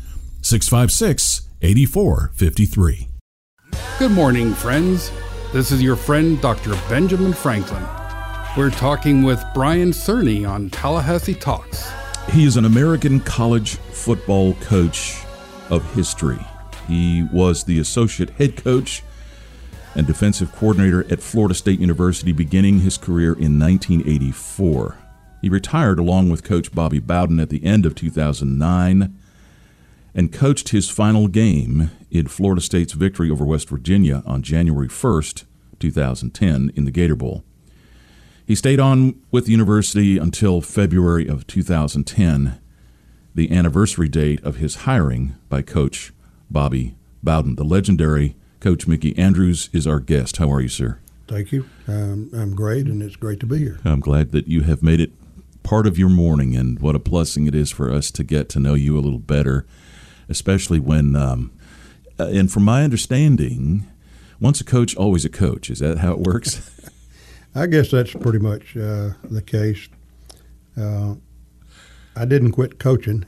656-8453. Good morning, friends. This is your friend, Dr. Benjamin Franklin. We're talking with Brian Cerny on Tallahassee Talks. He is an American college football coach of history. He was the associate head coach and defensive coordinator at Florida State University, beginning his career in 1984. He retired along with Coach Bobby Bowden at the end of 2009 and coached his final game in Florida State's victory over West Virginia on January 1st, 2010 in the Gator Bowl. He stayed on with the university until February of 2010, the anniversary date of his hiring by Coach Bobby Bowden. The legendary Coach Mickey Andrews is our guest. How are you, sir? Thank you. I'm great, and it's great to be here. I'm glad that you have made it part of your morning, and what a blessing it is for us to get to know you a little better, especially when, and from my understanding, once a coach, always a coach. Is that how it works? I guess that's pretty much the case. I didn't quit coaching.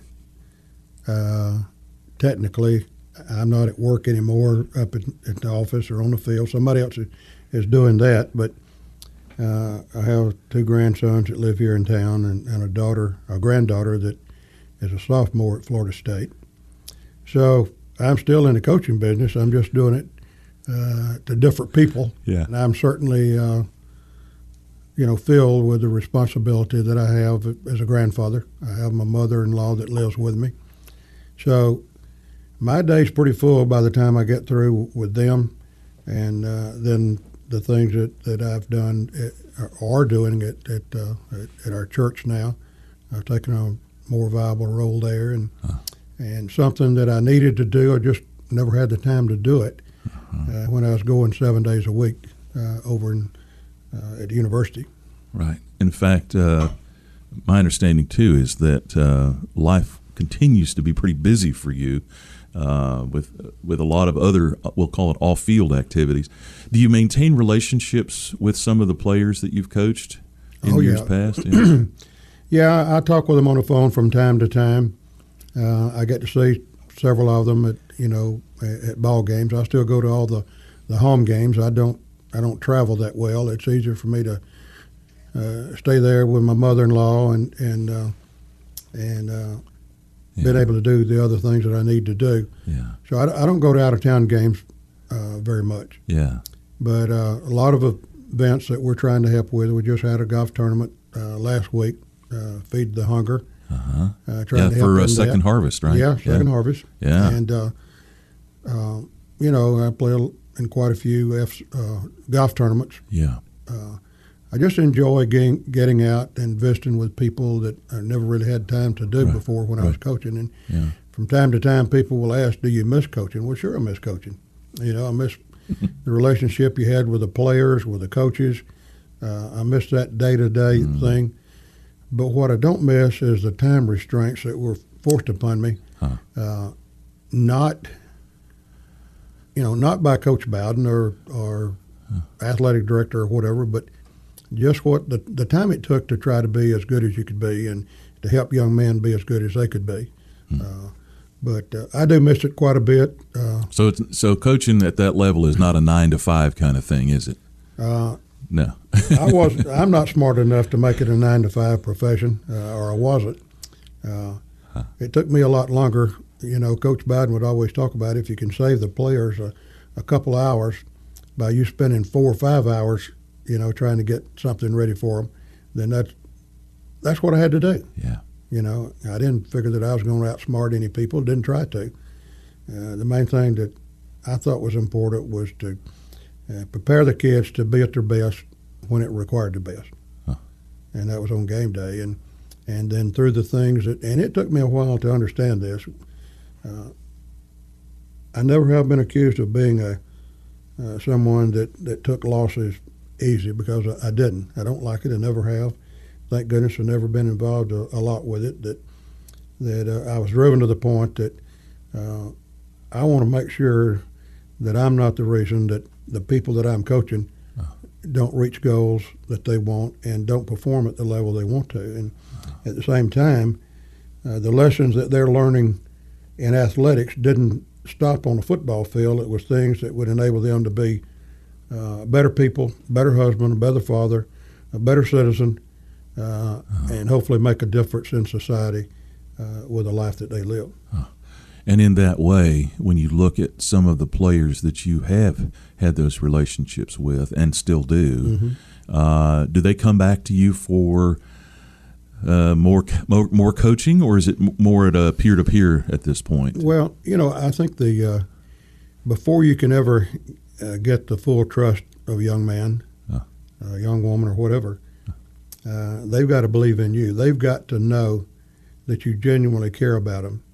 Technically, I'm not at work anymore up at the office or on the field. Somebody else is doing that, but I have two grandsons that live here in town and a granddaughter that is a sophomore at Florida State. So I'm still in the coaching business. I'm just doing it to different people. Yeah. And I'm certainly filled with the responsibility that I have as a grandfather. I have my mother-in-law that lives with me. So my day's pretty full by the time I get through with them, and then the things that I've done are doing at our church now. I've taken a more viable role there, and something that I needed to do, I just never had the time to do it when I was going 7 days a week over at the university. Right. In fact, my understanding, too, is that life continues to be pretty busy for you with a lot of other, we'll call it off-field activities. Do you maintain relationships with some of the players that you've coached in years past? Yeah. Yeah, I talk with them on the phone from time to time. I get to see several of them at ball games. I still go to all the home games. I don't travel that well. It's easier for me to stay there with my mother-in-law and been able to do the other things that I need to do. Yeah. So I don't go to out-of-town games very much. Yeah. But a lot of events that we're trying to help with. We just had a golf tournament last week, Feed the Hunger. For Second Harvest, right? Yeah, Second Harvest. Yeah. And, I play in quite a few golf tournaments. Yeah. I just enjoy getting out and visiting with people that I never really had time to do before when I was coaching. And from time to time, people will ask, "Do you miss coaching?" Well, sure, I miss coaching. You know, I miss the relationship you had with the players, with the coaches. I miss that day-to-day thing. But what I don't miss is the time restraints that were forced upon me. Not by Coach Bowden or athletic director or whatever, but just what the time it took to try to be as good as you could be and to help young men be as good as they could be. But I do miss it quite a bit. So coaching at that level is not a 9-to-5 kind of thing, is it? No. I'm not smart enough to make it a 9-to-5 profession, or I wasn't. It took me a lot longer. You know, Coach Biden would always talk about if you can save the players a couple hours by you spending 4 or 5 hours, you know, trying to get something ready for them, then that's what I had to do. Yeah. You know, I didn't figure that I was going to outsmart any people. Didn't try to. The main thing that I thought was important was to prepare the kids to be at their best when it required the best, and that was on game day. And then through the things and it took me a while to understand this. I never have been accused of being someone that took losses easy, because I didn't. I don't like it. I never have. Thank goodness I've never been involved a lot with it. That I was driven to the point that I want to make sure that I'm not the reason that the people that I'm coaching don't reach goals that they want and don't perform at the level they want to. And at the same time, the lessons that they're learning in athletics didn't stop on the football field. It was things that would enable them to be better people, better husband, a better father, a better citizen, and hopefully make a difference in society with the life that they live. And in that way, when you look at some of the players that you have had those relationships with and still do, do they come back to you for more coaching, or is it more at a peer-to-peer at this point? Well, you know, I think before you can ever get the full trust of a young man, a young woman, or whatever, they've got to believe in you. They've got to know that you genuinely care about them.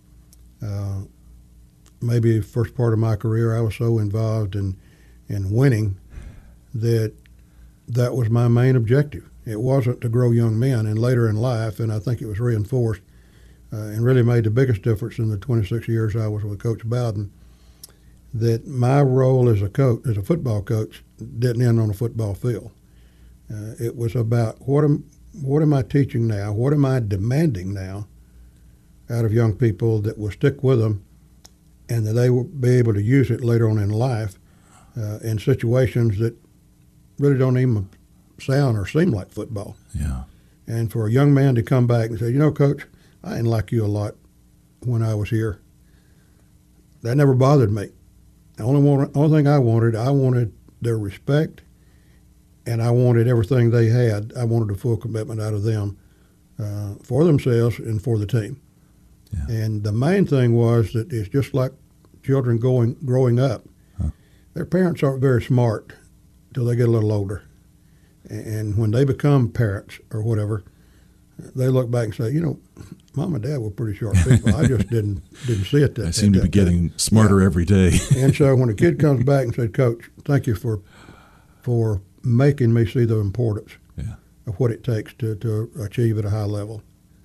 Maybe the first part of my career, I was so involved in winning that was my main objective. It wasn't to grow young men, and later in life, and I think it was reinforced and really made the biggest difference in the 26 years I was with Coach Bowden, that my role as a coach, as a football coach, didn't end on a football field. It was about what am I teaching now? What am I demanding now out of young people that will stick with them and that they will be able to use it later on in life in situations that really don't even sound or seem like football. Yeah. And for a young man to come back and say, you know, Coach, I didn't like you a lot when I was here. That never bothered me. The only thing I wanted their respect, and I wanted everything they had. I wanted a full commitment out of them for themselves and for the team. Yeah. And the main thing was that it's just like children growing up. Their parents aren't very smart until they get a little older. And when they become parents or whatever, they look back and say, you know, Mom and Dad were pretty sharp people. I just didn't see it that way. They seem to be getting smarter every day. And so when a kid comes back and said, Coach, thank you for making me see the importance of what it takes to achieve at a high level.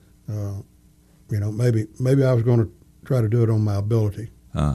You know, maybe I was going to try to do it on my ability.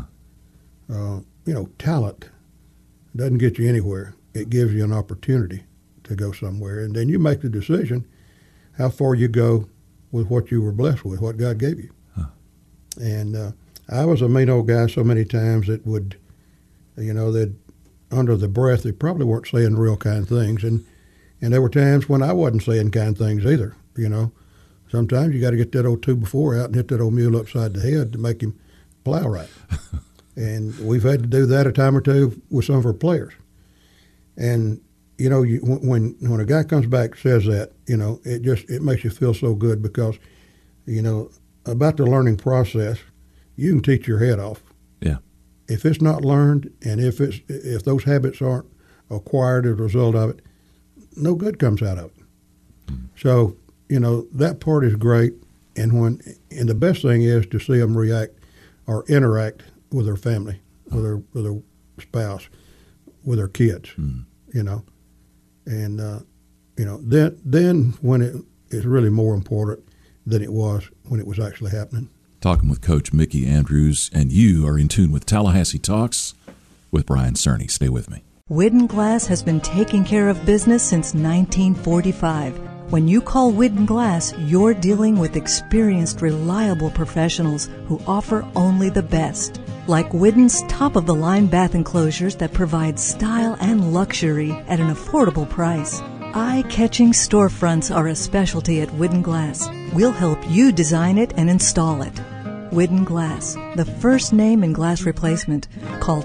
You know, talent doesn't get you anywhere. It gives you an opportunity to go somewhere. And then you make the decision how far you go with what you were blessed with, what God gave you. And I was a mean old guy so many times that would, you know, they'd under the breath, they probably weren't saying real kind things. And there were times when I wasn't saying kind things either, you know. Sometimes you got to get that old 2x4 out and hit that old mule upside the head to make him plow right. And we've had to do that a time or two with some of our players. And, you know, when a guy comes back and says that, you know, it makes you feel so good because, you know, about the learning process, you can teach your head off. Yeah. if it's not learned and if those habits aren't acquired as a result of it, no good comes out of it. So, that part is great. And the best thing is to see them react or interact with their family, with their spouse, with their kids, and then when it is really more important than it was when it was actually happening. Talking with Coach Mickey Andrews, and you are in tune with Tallahassee Talks with Brian Cerny. Stay with me. Whidden Glass has been taking care of business since 1945. When you call Whidden Glass, you're dealing with experienced, reliable professionals who offer only the best. Like Whidden's top-of-the-line bath enclosures that provide style and luxury at an affordable price. Eye-catching storefronts are a specialty at Whidden Glass. We'll help you design it and install it. Whidden Glass, the first name in glass replacement. Call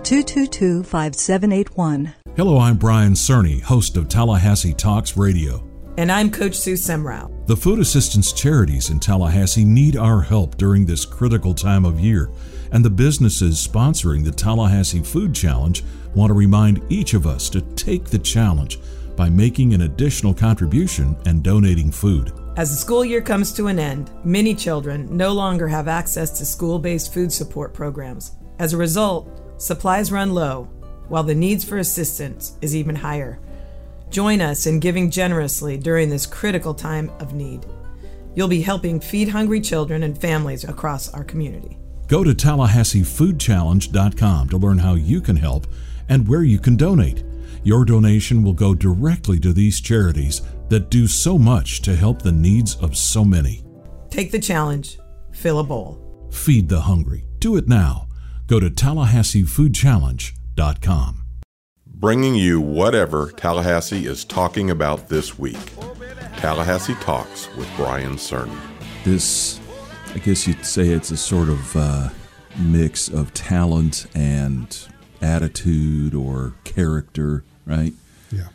222-5781. Hello, I'm Brian Cerny, host of Tallahassee Talks Radio. And I'm Coach Sue Semrau. The food assistance charities in Tallahassee need our help during this critical time of year, and the businesses sponsoring the Tallahassee Food Challenge want to remind each of us to take the challenge by making an additional contribution and donating food. As the school year comes to an end, many children no longer have access to school-based food support programs. As a result, supplies run low, while the needs for assistance is even higher. Join us in giving generously during this critical time of need. You'll be helping feed hungry children and families across our community. Go to TallahasseeFoodChallenge.com to learn how you can help and where you can donate. Your donation will go directly to these charities that do so much to help the needs of so many. Take the challenge. Fill a bowl. Feed the hungry. Do it now. Go to TallahasseeFoodChallenge.com. Bringing you whatever Tallahassee is talking about this week. Tallahassee Talks with Brian Cerny. This, I guess you'd say it's a sort of mix of talent and attitude or character, right? Yeah.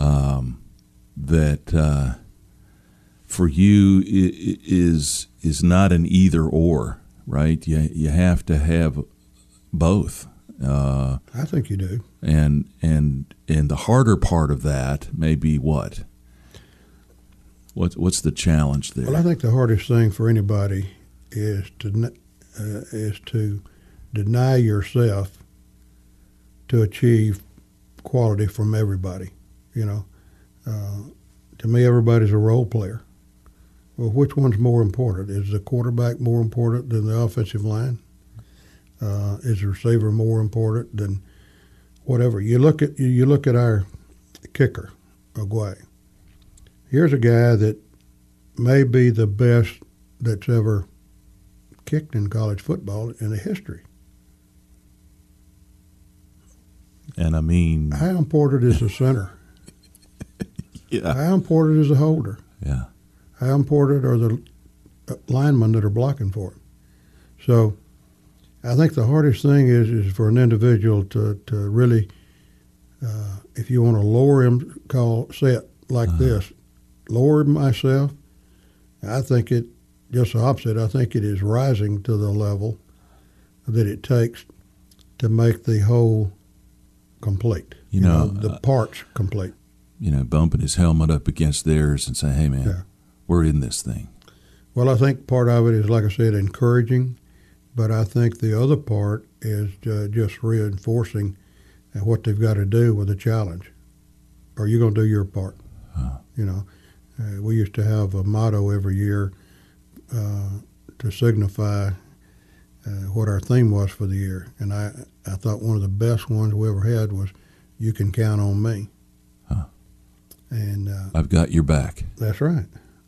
That for you is not an either or, right? You have to have both. I think you do. And the harder part of that may be what? What's the challenge there? Well, I think the hardest thing for anybody is to deny yourself to achieve quality from everybody. To me, everybody's a role player. Well, which one's more important? Is the quarterback more important than the offensive line? Is the receiver more important than whatever? You look at our kicker, Aguayo. Here's a guy that may be the best that's ever kicked in college football in the history. And I mean, how important is the center? Yeah. How important is the holder? Yeah. How important are the linemen that are blocking for him? So I think the hardest thing is for an individual to really, if you want to lower him, say it like this, lower myself. I think it just the opposite. I think it is rising to the level that it takes to make the whole complete. The parts complete. Bumping his helmet up against theirs and saying, "Hey, man, we're in this thing." Well, I think part of it is, like I said, encouraging, but I think the other part is just reinforcing what they've got to do with the challenge. Are you going to do your part? We used to have a motto every year to signify what our theme was for the year, and I thought one of the best ones we ever had was, "You can count on me." And I've got your back. That's right.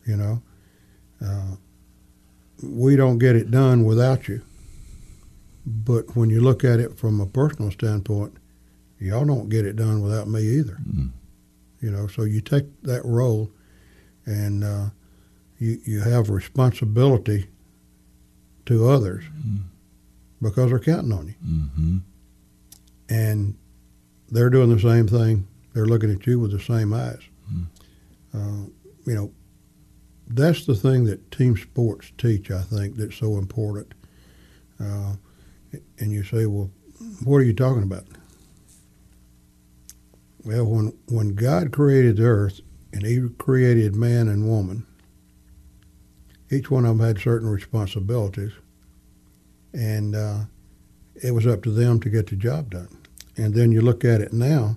We don't get it done without you. But when you look at it from a personal standpoint, y'all don't get it done without me either. So you take that role, and you have responsibility to others because they're counting on you. Mm-hmm. And they're doing the same thing. They're looking at you with the same eyes. That's the thing that team sports teach, I think, that's so important. And you say, well, What are you talking about? Well, when God created the earth and he created man and woman, each one of them had certain responsibilities, and it was up to them to get the job done. And then you look at it now,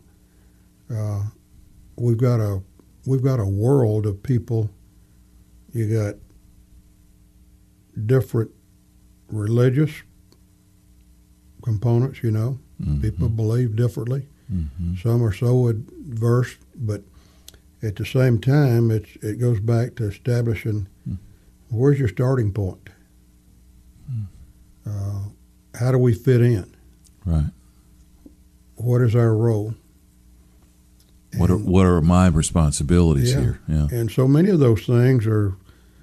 we've got a world of people. You got different religious components, you know. Mm-hmm. People believe differently. Mm-hmm. Some are so adverse, but at the same time, it goes back to establishing where's your starting point? How do we fit in? Right. What is our role? What are my responsibilities here? Yeah. And so many of those things are,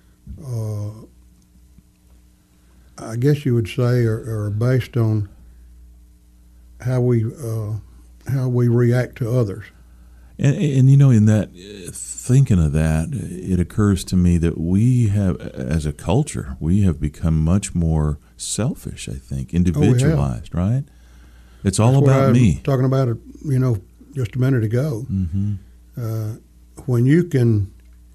I guess you would say, are based on how we react to others. And you know, in that, thinking of that, it occurs to me that we have, as a culture, we have become much more selfish, I think, individualized, right? It's all about me. Talking about it, you know, just a minute ago. Mm-hmm. When you can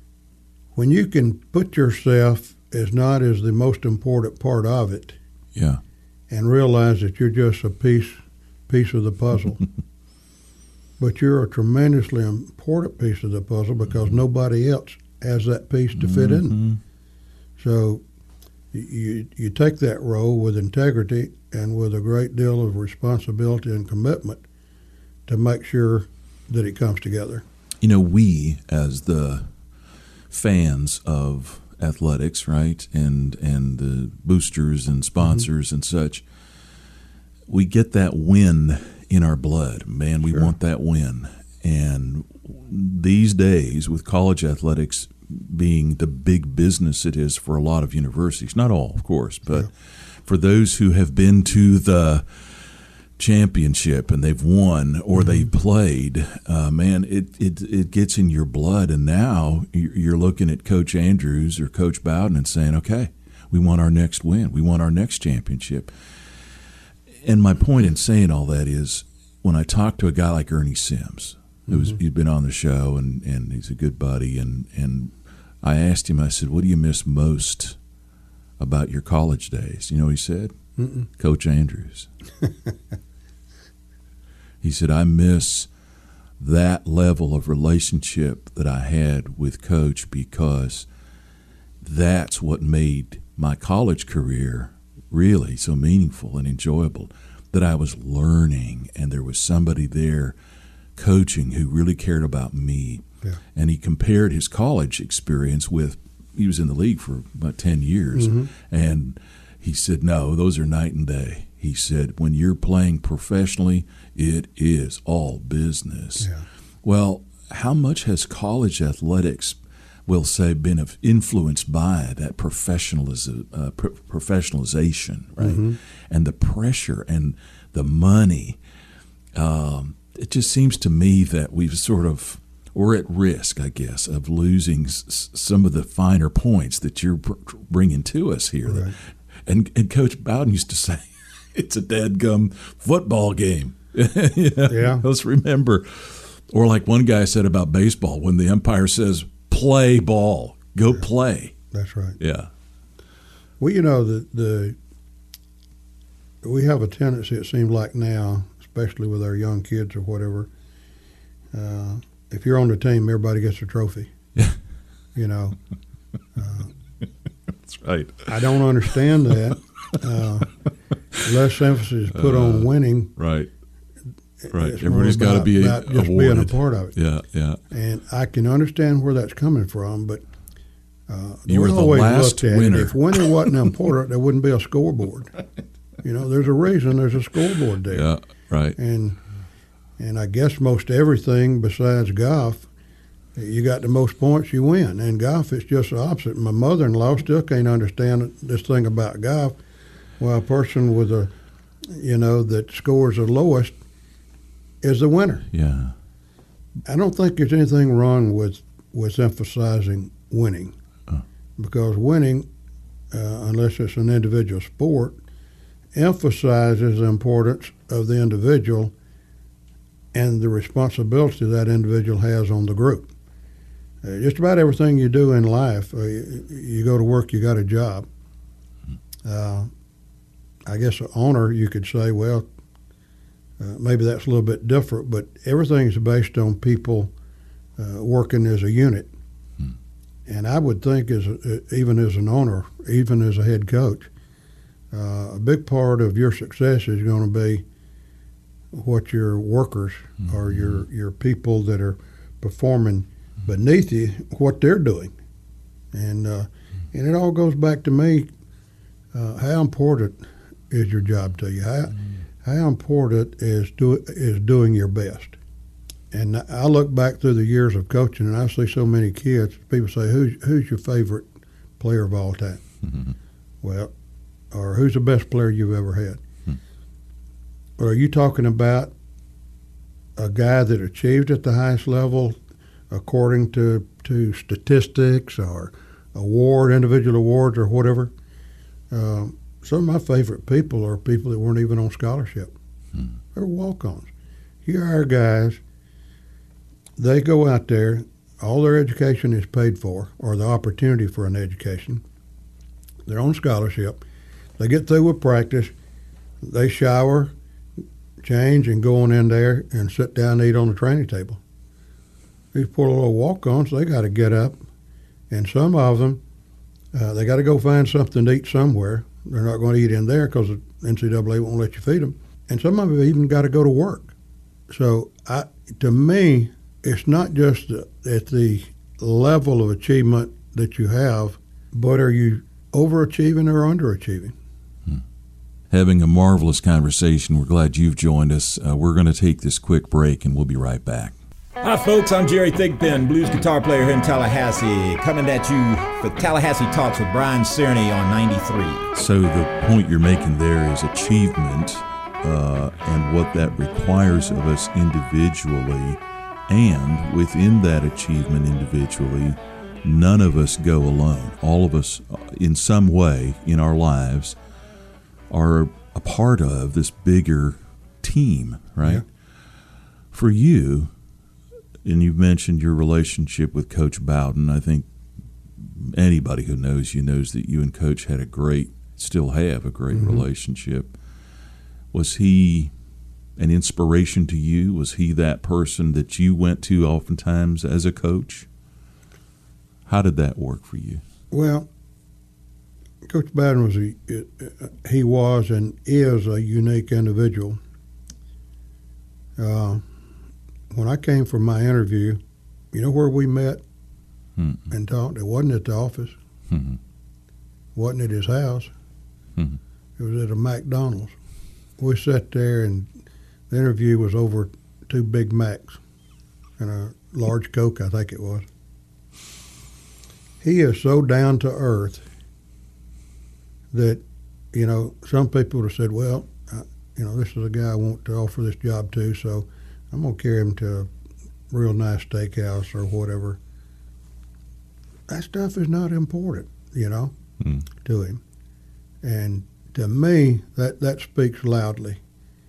put yourself as not as the most important part of it, yeah, and realize that you're just a piece of the puzzle. But you're a tremendously important piece of the puzzle because nobody else has that piece to fit in. So you take that role with integrity and with a great deal of responsibility and commitment to make sure that it comes together. You know, we as the fans of athletics, right, and the boosters and sponsors and such, we get that win in our blood. Man, we want that win. And these days, with college athletics being the big business it is for a lot of universities, not all, of course, but for those who have been to the championship and they've won or they've played, man, it gets in your blood. And now you're looking at Coach Andrews or Coach Bowden and saying, okay, we want our next win. We want our next championship. And my point in saying all that is, when I talk to a guy like Ernie Sims, he'd been on the show and he's a good buddy, and I asked him, I said, what do you miss most about your college days? You know what he said? Coach Andrews. He said, I miss that level of relationship that I had with Coach because that's what made my college career really so meaningful and enjoyable, that I was learning and there was somebody there coaching who really cared about me. Yeah. And he compared his college experience with, he was in the league for about 10 years, and he said, no, those are night and day. He said, when you're playing professionally, it is all business. Yeah. Well, how much has college athletics, we'll say, been influenced by that professionalization, right? And the pressure and the money. It just seems to me that we're at risk, I guess, of losing some of the finer points that you're bringing to us here. Right. And Coach Bowden used to say, it's a dadgum football game. Yeah. Let's remember. Or like one guy said about baseball, when the umpire says, play ball, go play. That's right. Yeah. Well, you know, we have a tendency, it seems like now, especially with our young kids or whatever, if you're on the team, everybody gets a trophy. You know. That's right. I don't understand that. Less emphasis is put on winning. Right. Right. Everybody's got to be about just being a part of it. Yeah, yeah. And I can understand where that's coming from, but you were the last winner. If winning wasn't important, there wouldn't be a scoreboard. You know, there's a reason there's a scoreboard there. Yeah, right. And I guess most everything besides golf, you got the most points, you win. And golf is just the opposite. My mother-in-law still can't understand this thing about golf. Well, a person with that scores the lowest is the winner. Yeah. I don't think there's anything wrong with emphasizing winning, because winning, unless it's an individual sport, emphasizes the importance of the individual and the responsibility that individual has on the group. Just about everything you do in life, you go to work, you got a job. I guess an owner, you could say, well, maybe that's a little bit different, but everything's based on people working as a unit. And I would think, even as an owner, even as a head coach, a big part of your success is going to be what your workers or your people that are performing beneath you, what they're doing. And it all goes back to me, how important is your job to you? How important is doing your best? And I look back through the years of coaching, and I see so many kids. People say, "Who's your favorite player of all time?" Well, or who's the best player you've ever had? Or are you talking about a guy that achieved at the highest level according to statistics or individual awards or whatever? Some of my favorite people are people that weren't even on scholarship. They're walk-ons. You hire guys, they go out there, all their education is paid for, or the opportunity for an education. They're on scholarship. They get through with practice. They shower, change, and go on in there and sit down and eat on the training table. These poor little walk-ons, they got to get up, and some of them, they got to go find something to eat somewhere. They're not going to eat in there because the NCAA won't let you feed them. And some of them even got to go to work. So to me, it's not just at the level of achievement that you have, but are you overachieving or underachieving? Having a marvelous conversation. We're glad you've joined us. We're going to take this quick break, and we'll be right back. Hi, folks. I'm Jerry Thigpen, blues guitar player here in Tallahassee, coming at you for Tallahassee Talks with Brian Cerny on 93. So the point you're making there is achievement and what that requires of us individually, and within that achievement individually, none of us go alone. All of us, in some way in our lives, are a part of this bigger team, right? Yeah. For you, and you've mentioned your relationship with Coach Bowden. I think anybody who knows you knows that you and Coach had still have a great relationship. Was he an inspiration to you? Was he that person that you went to oftentimes as a coach? How did that work for you? Well, Coach Bowden was he was and is a unique individual. When I came for my interview, you know where we met and talked? It wasn't at the office. Wasn't at his house. It was at a McDonald's. We sat there, and the interview was over 2 Big Macs and a large Coke, I think it was. He is so down to earth that, some people would have said, well, this is a guy I want to offer this job to, so I'm going to carry him to a real nice steakhouse or whatever. That stuff is not important, to him. And to me, that speaks loudly.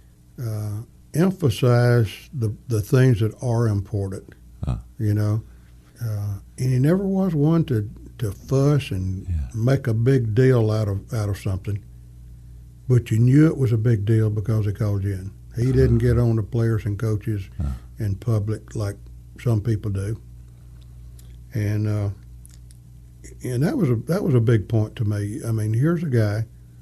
Emphasize the things that are important, and he never was one to fuss and make a big deal out of something. But you knew it was a big deal because he called you in. He didn't get on the players and coaches in public like some people do. And that was a big point to me. I mean, here's a guy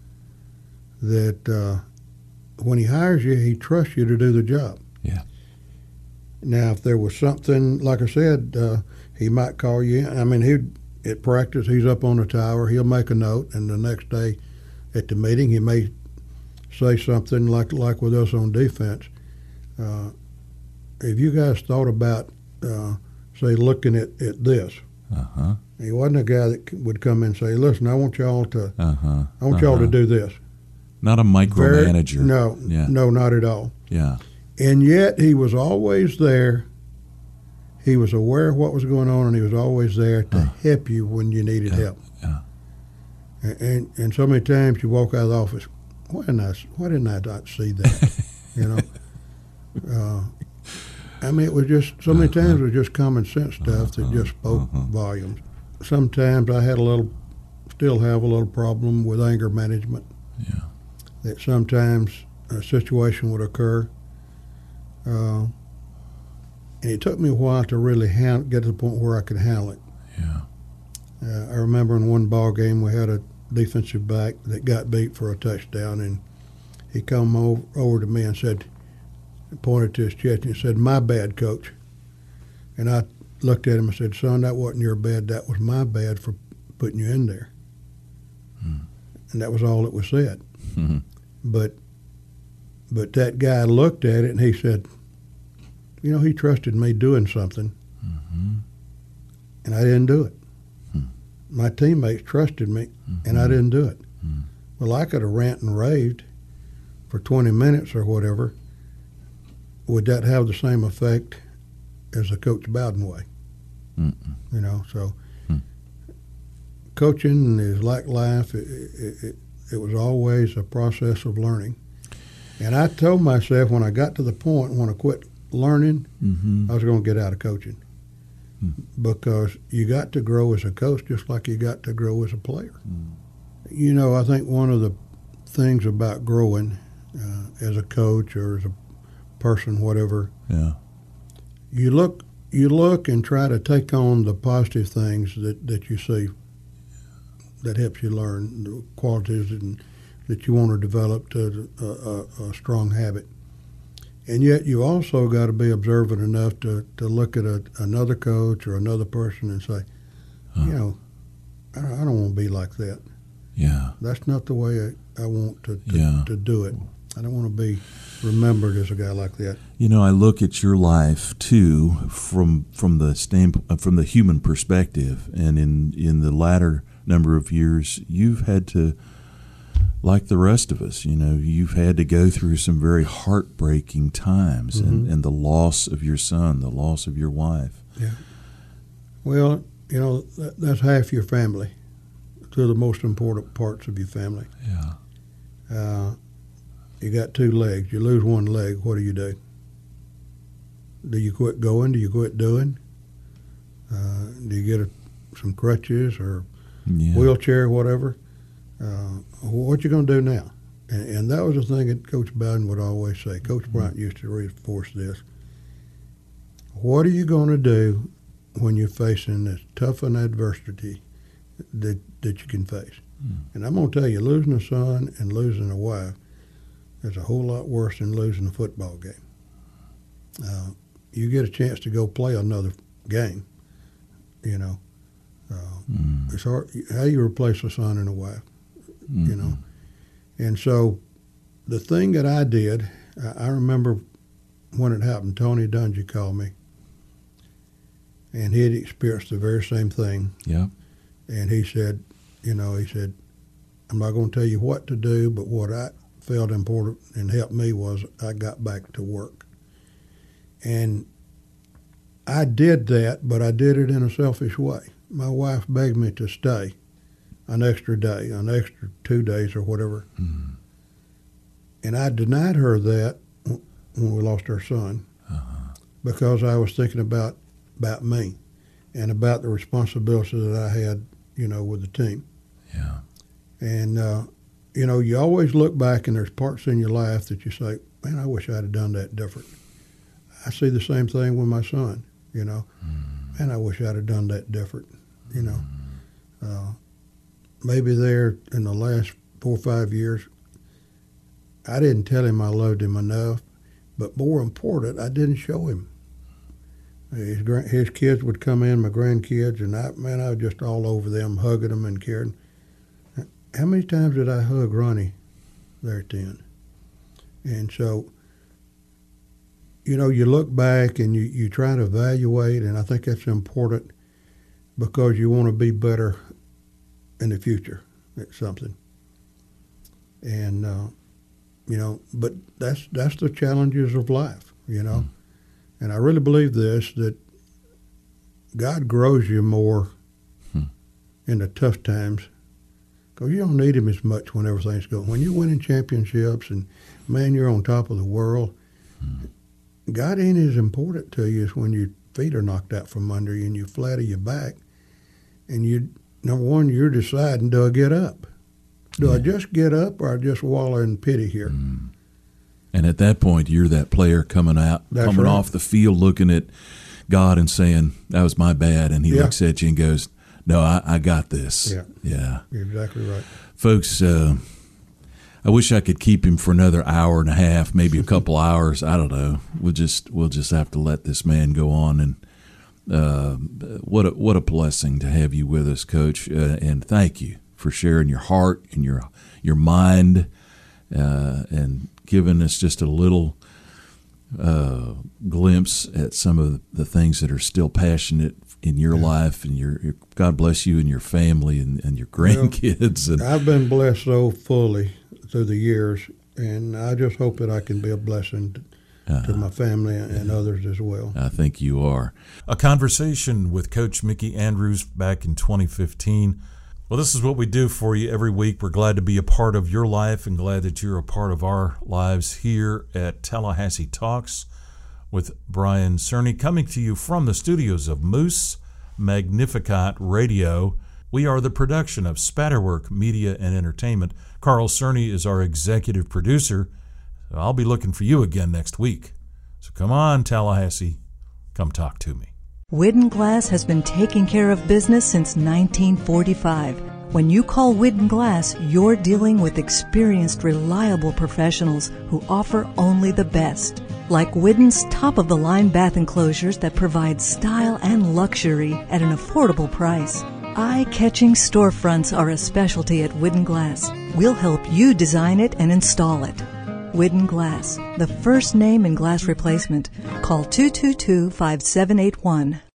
that when he hires you, he trusts you to do the job. Yeah. Now, if there was something, like I said, he might call you in. I mean, at practice, he's up on the tower. He'll make a note, and the next day at the meeting, he may say something like with us on defense. If you guys thought about, say, looking at this, he wasn't a guy that would come in and say, "Listen, I want y'all to, y'all to do this." Not a micromanager. No, not at all. Yeah. And yet he was always there. He was aware of what was going on, and he was always there to help you when you needed help. Yeah. And so many times you walk out of the office, why didn't I not see that? You know, I mean, it was just so many times it was just common sense stuff that just spoke volumes. Sometimes I still have a little problem with anger management. Yeah. That sometimes a situation would occur, and it took me a while to really get to the point where I could handle it. Yeah. I remember in one ball game we had a defensive back that got beat for a touchdown, and he come over to me and said, pointed to his chest and he said, "My bad, Coach." And I looked at him and said, "Son, that wasn't your bad. That was my bad for putting you in there." And that was all that was said. Mm-hmm. But that guy looked at it and he said, "You know, he trusted me doing something, and I didn't do it. My teammates trusted me, and I didn't do it." Well, I could have ranted and raved for 20 minutes or whatever. Would that have the same effect as the Coach Bowden way? You know, so coaching is like life. It was always a process of learning. And I told myself when I got to the point when I quit learning, I was going to get out of coaching. Because you got to grow as a coach just like you got to grow as a player. You know, I think one of the things about growing as a coach or as a person, whatever, you look and try to take on the positive things that you see that helps you learn, the qualities that you want to develop to a strong habit. And yet you also got to be observant enough to look at another coach or another person and say, you know, I don't want to be like that. Yeah. That's not the way I want to do it. I don't want to be remembered as a guy like that. You know, I look at your life too from the human perspective, and in the latter number of years, you've had to, like the rest of us, you know, you've had to go through some very heartbreaking times, and the loss of your son, the loss of your wife. Yeah. Well, you know, that's half your family. Two of the most important parts of your family. Yeah. You got two legs. You lose one leg, what do? Do you quit going? Do you quit doing? Do you get some crutches or wheelchair, whatever? What you going to do now? And that was the thing that Coach Bowden would always say. Coach Bryant used to reinforce this. What are you going to do when you're facing this tough an adversity that you can face? And I'm going to tell you, losing a son and losing a wife is a whole lot worse than losing a football game. You get a chance to go play another game, you know. It's hard. How you replace a son and a wife, you know. And so the thing that I did, I remember when it happened, Tony Dungy called me, and he had experienced the very same thing. Yeah. And he said, I'm not going to tell you what to do, but what I felt important and helped me was I got back to work. And I did that, but I did it in a selfish way. My wife begged me to stay an extra day, an extra 2 days or whatever. And I denied her that when we lost our son because I was thinking about me and about the responsibility that I had, you know, with the team. Yeah. And, you know, you always look back and there's parts in your life that you say, man, I wish I'd have done that different. I see the same thing with my son, you know. Man, I wish I'd have done that different, you know. Maybe there in the last 4 or 5 years, I didn't tell him I loved him enough, but more important, I didn't show him. His kids would come in, my grandkids, and I was just all over them, hugging them and caring. How many times did I hug Ronnie there at the end? And so, you know, you look back and you try to evaluate, and I think that's important because you want to be better in the future at something. And, you know, but that's the challenges of life, you know. And I really believe this, that God grows you more in the tough times because you don't need him as much when everything's going. When you're winning championships and, man, you're on top of the world, God ain't as important to you as when your feet are knocked out from under you and you're flat on your back. And you, number one, you're deciding, do I get up? Do I just get up or I just wallow in pity here? And at that point, you're that player coming off the field looking at God and saying, that was my bad. And he looks at you and goes, no, I got this. Yeah. You're exactly right. Folks, I wish I could keep him for another hour and a half, maybe a couple hours. I don't know. We'll just have to let this man go on. And what a blessing to have you with us, Coach. And thank you for sharing your heart and your mind and giving us just a little glimpse at some of the things that are still passionate in your life, and your God bless you and your family and your grandkids. And I've been blessed so fully through the years, and I just hope that I can be a blessing to my family and others as well. I think you are. A conversation with Coach Mickey Andrews back in 2015. Well, this is what we do for you every week. We're glad to be a part of your life and glad that you're a part of our lives here at Tallahassee Talks with Brian Cerny, coming to you from the studios of Moose Magnificat Radio. We are the production of Spatterwork Media and Entertainment. Carl Cerny is our executive producer. I'll be looking for you again next week. So come on, Tallahassee, come talk to me. Widden Glass has been taking care of business since 1945. When you call Widden Glass, you're dealing with experienced, reliable professionals who offer only the best. Like Widden's top-of-the-line bath enclosures that provide style and luxury at an affordable price. Eye-catching storefronts are a specialty at Widden Glass. We'll help you design it and install it. Widden Glass, the first name in glass replacement. Call 222-5781.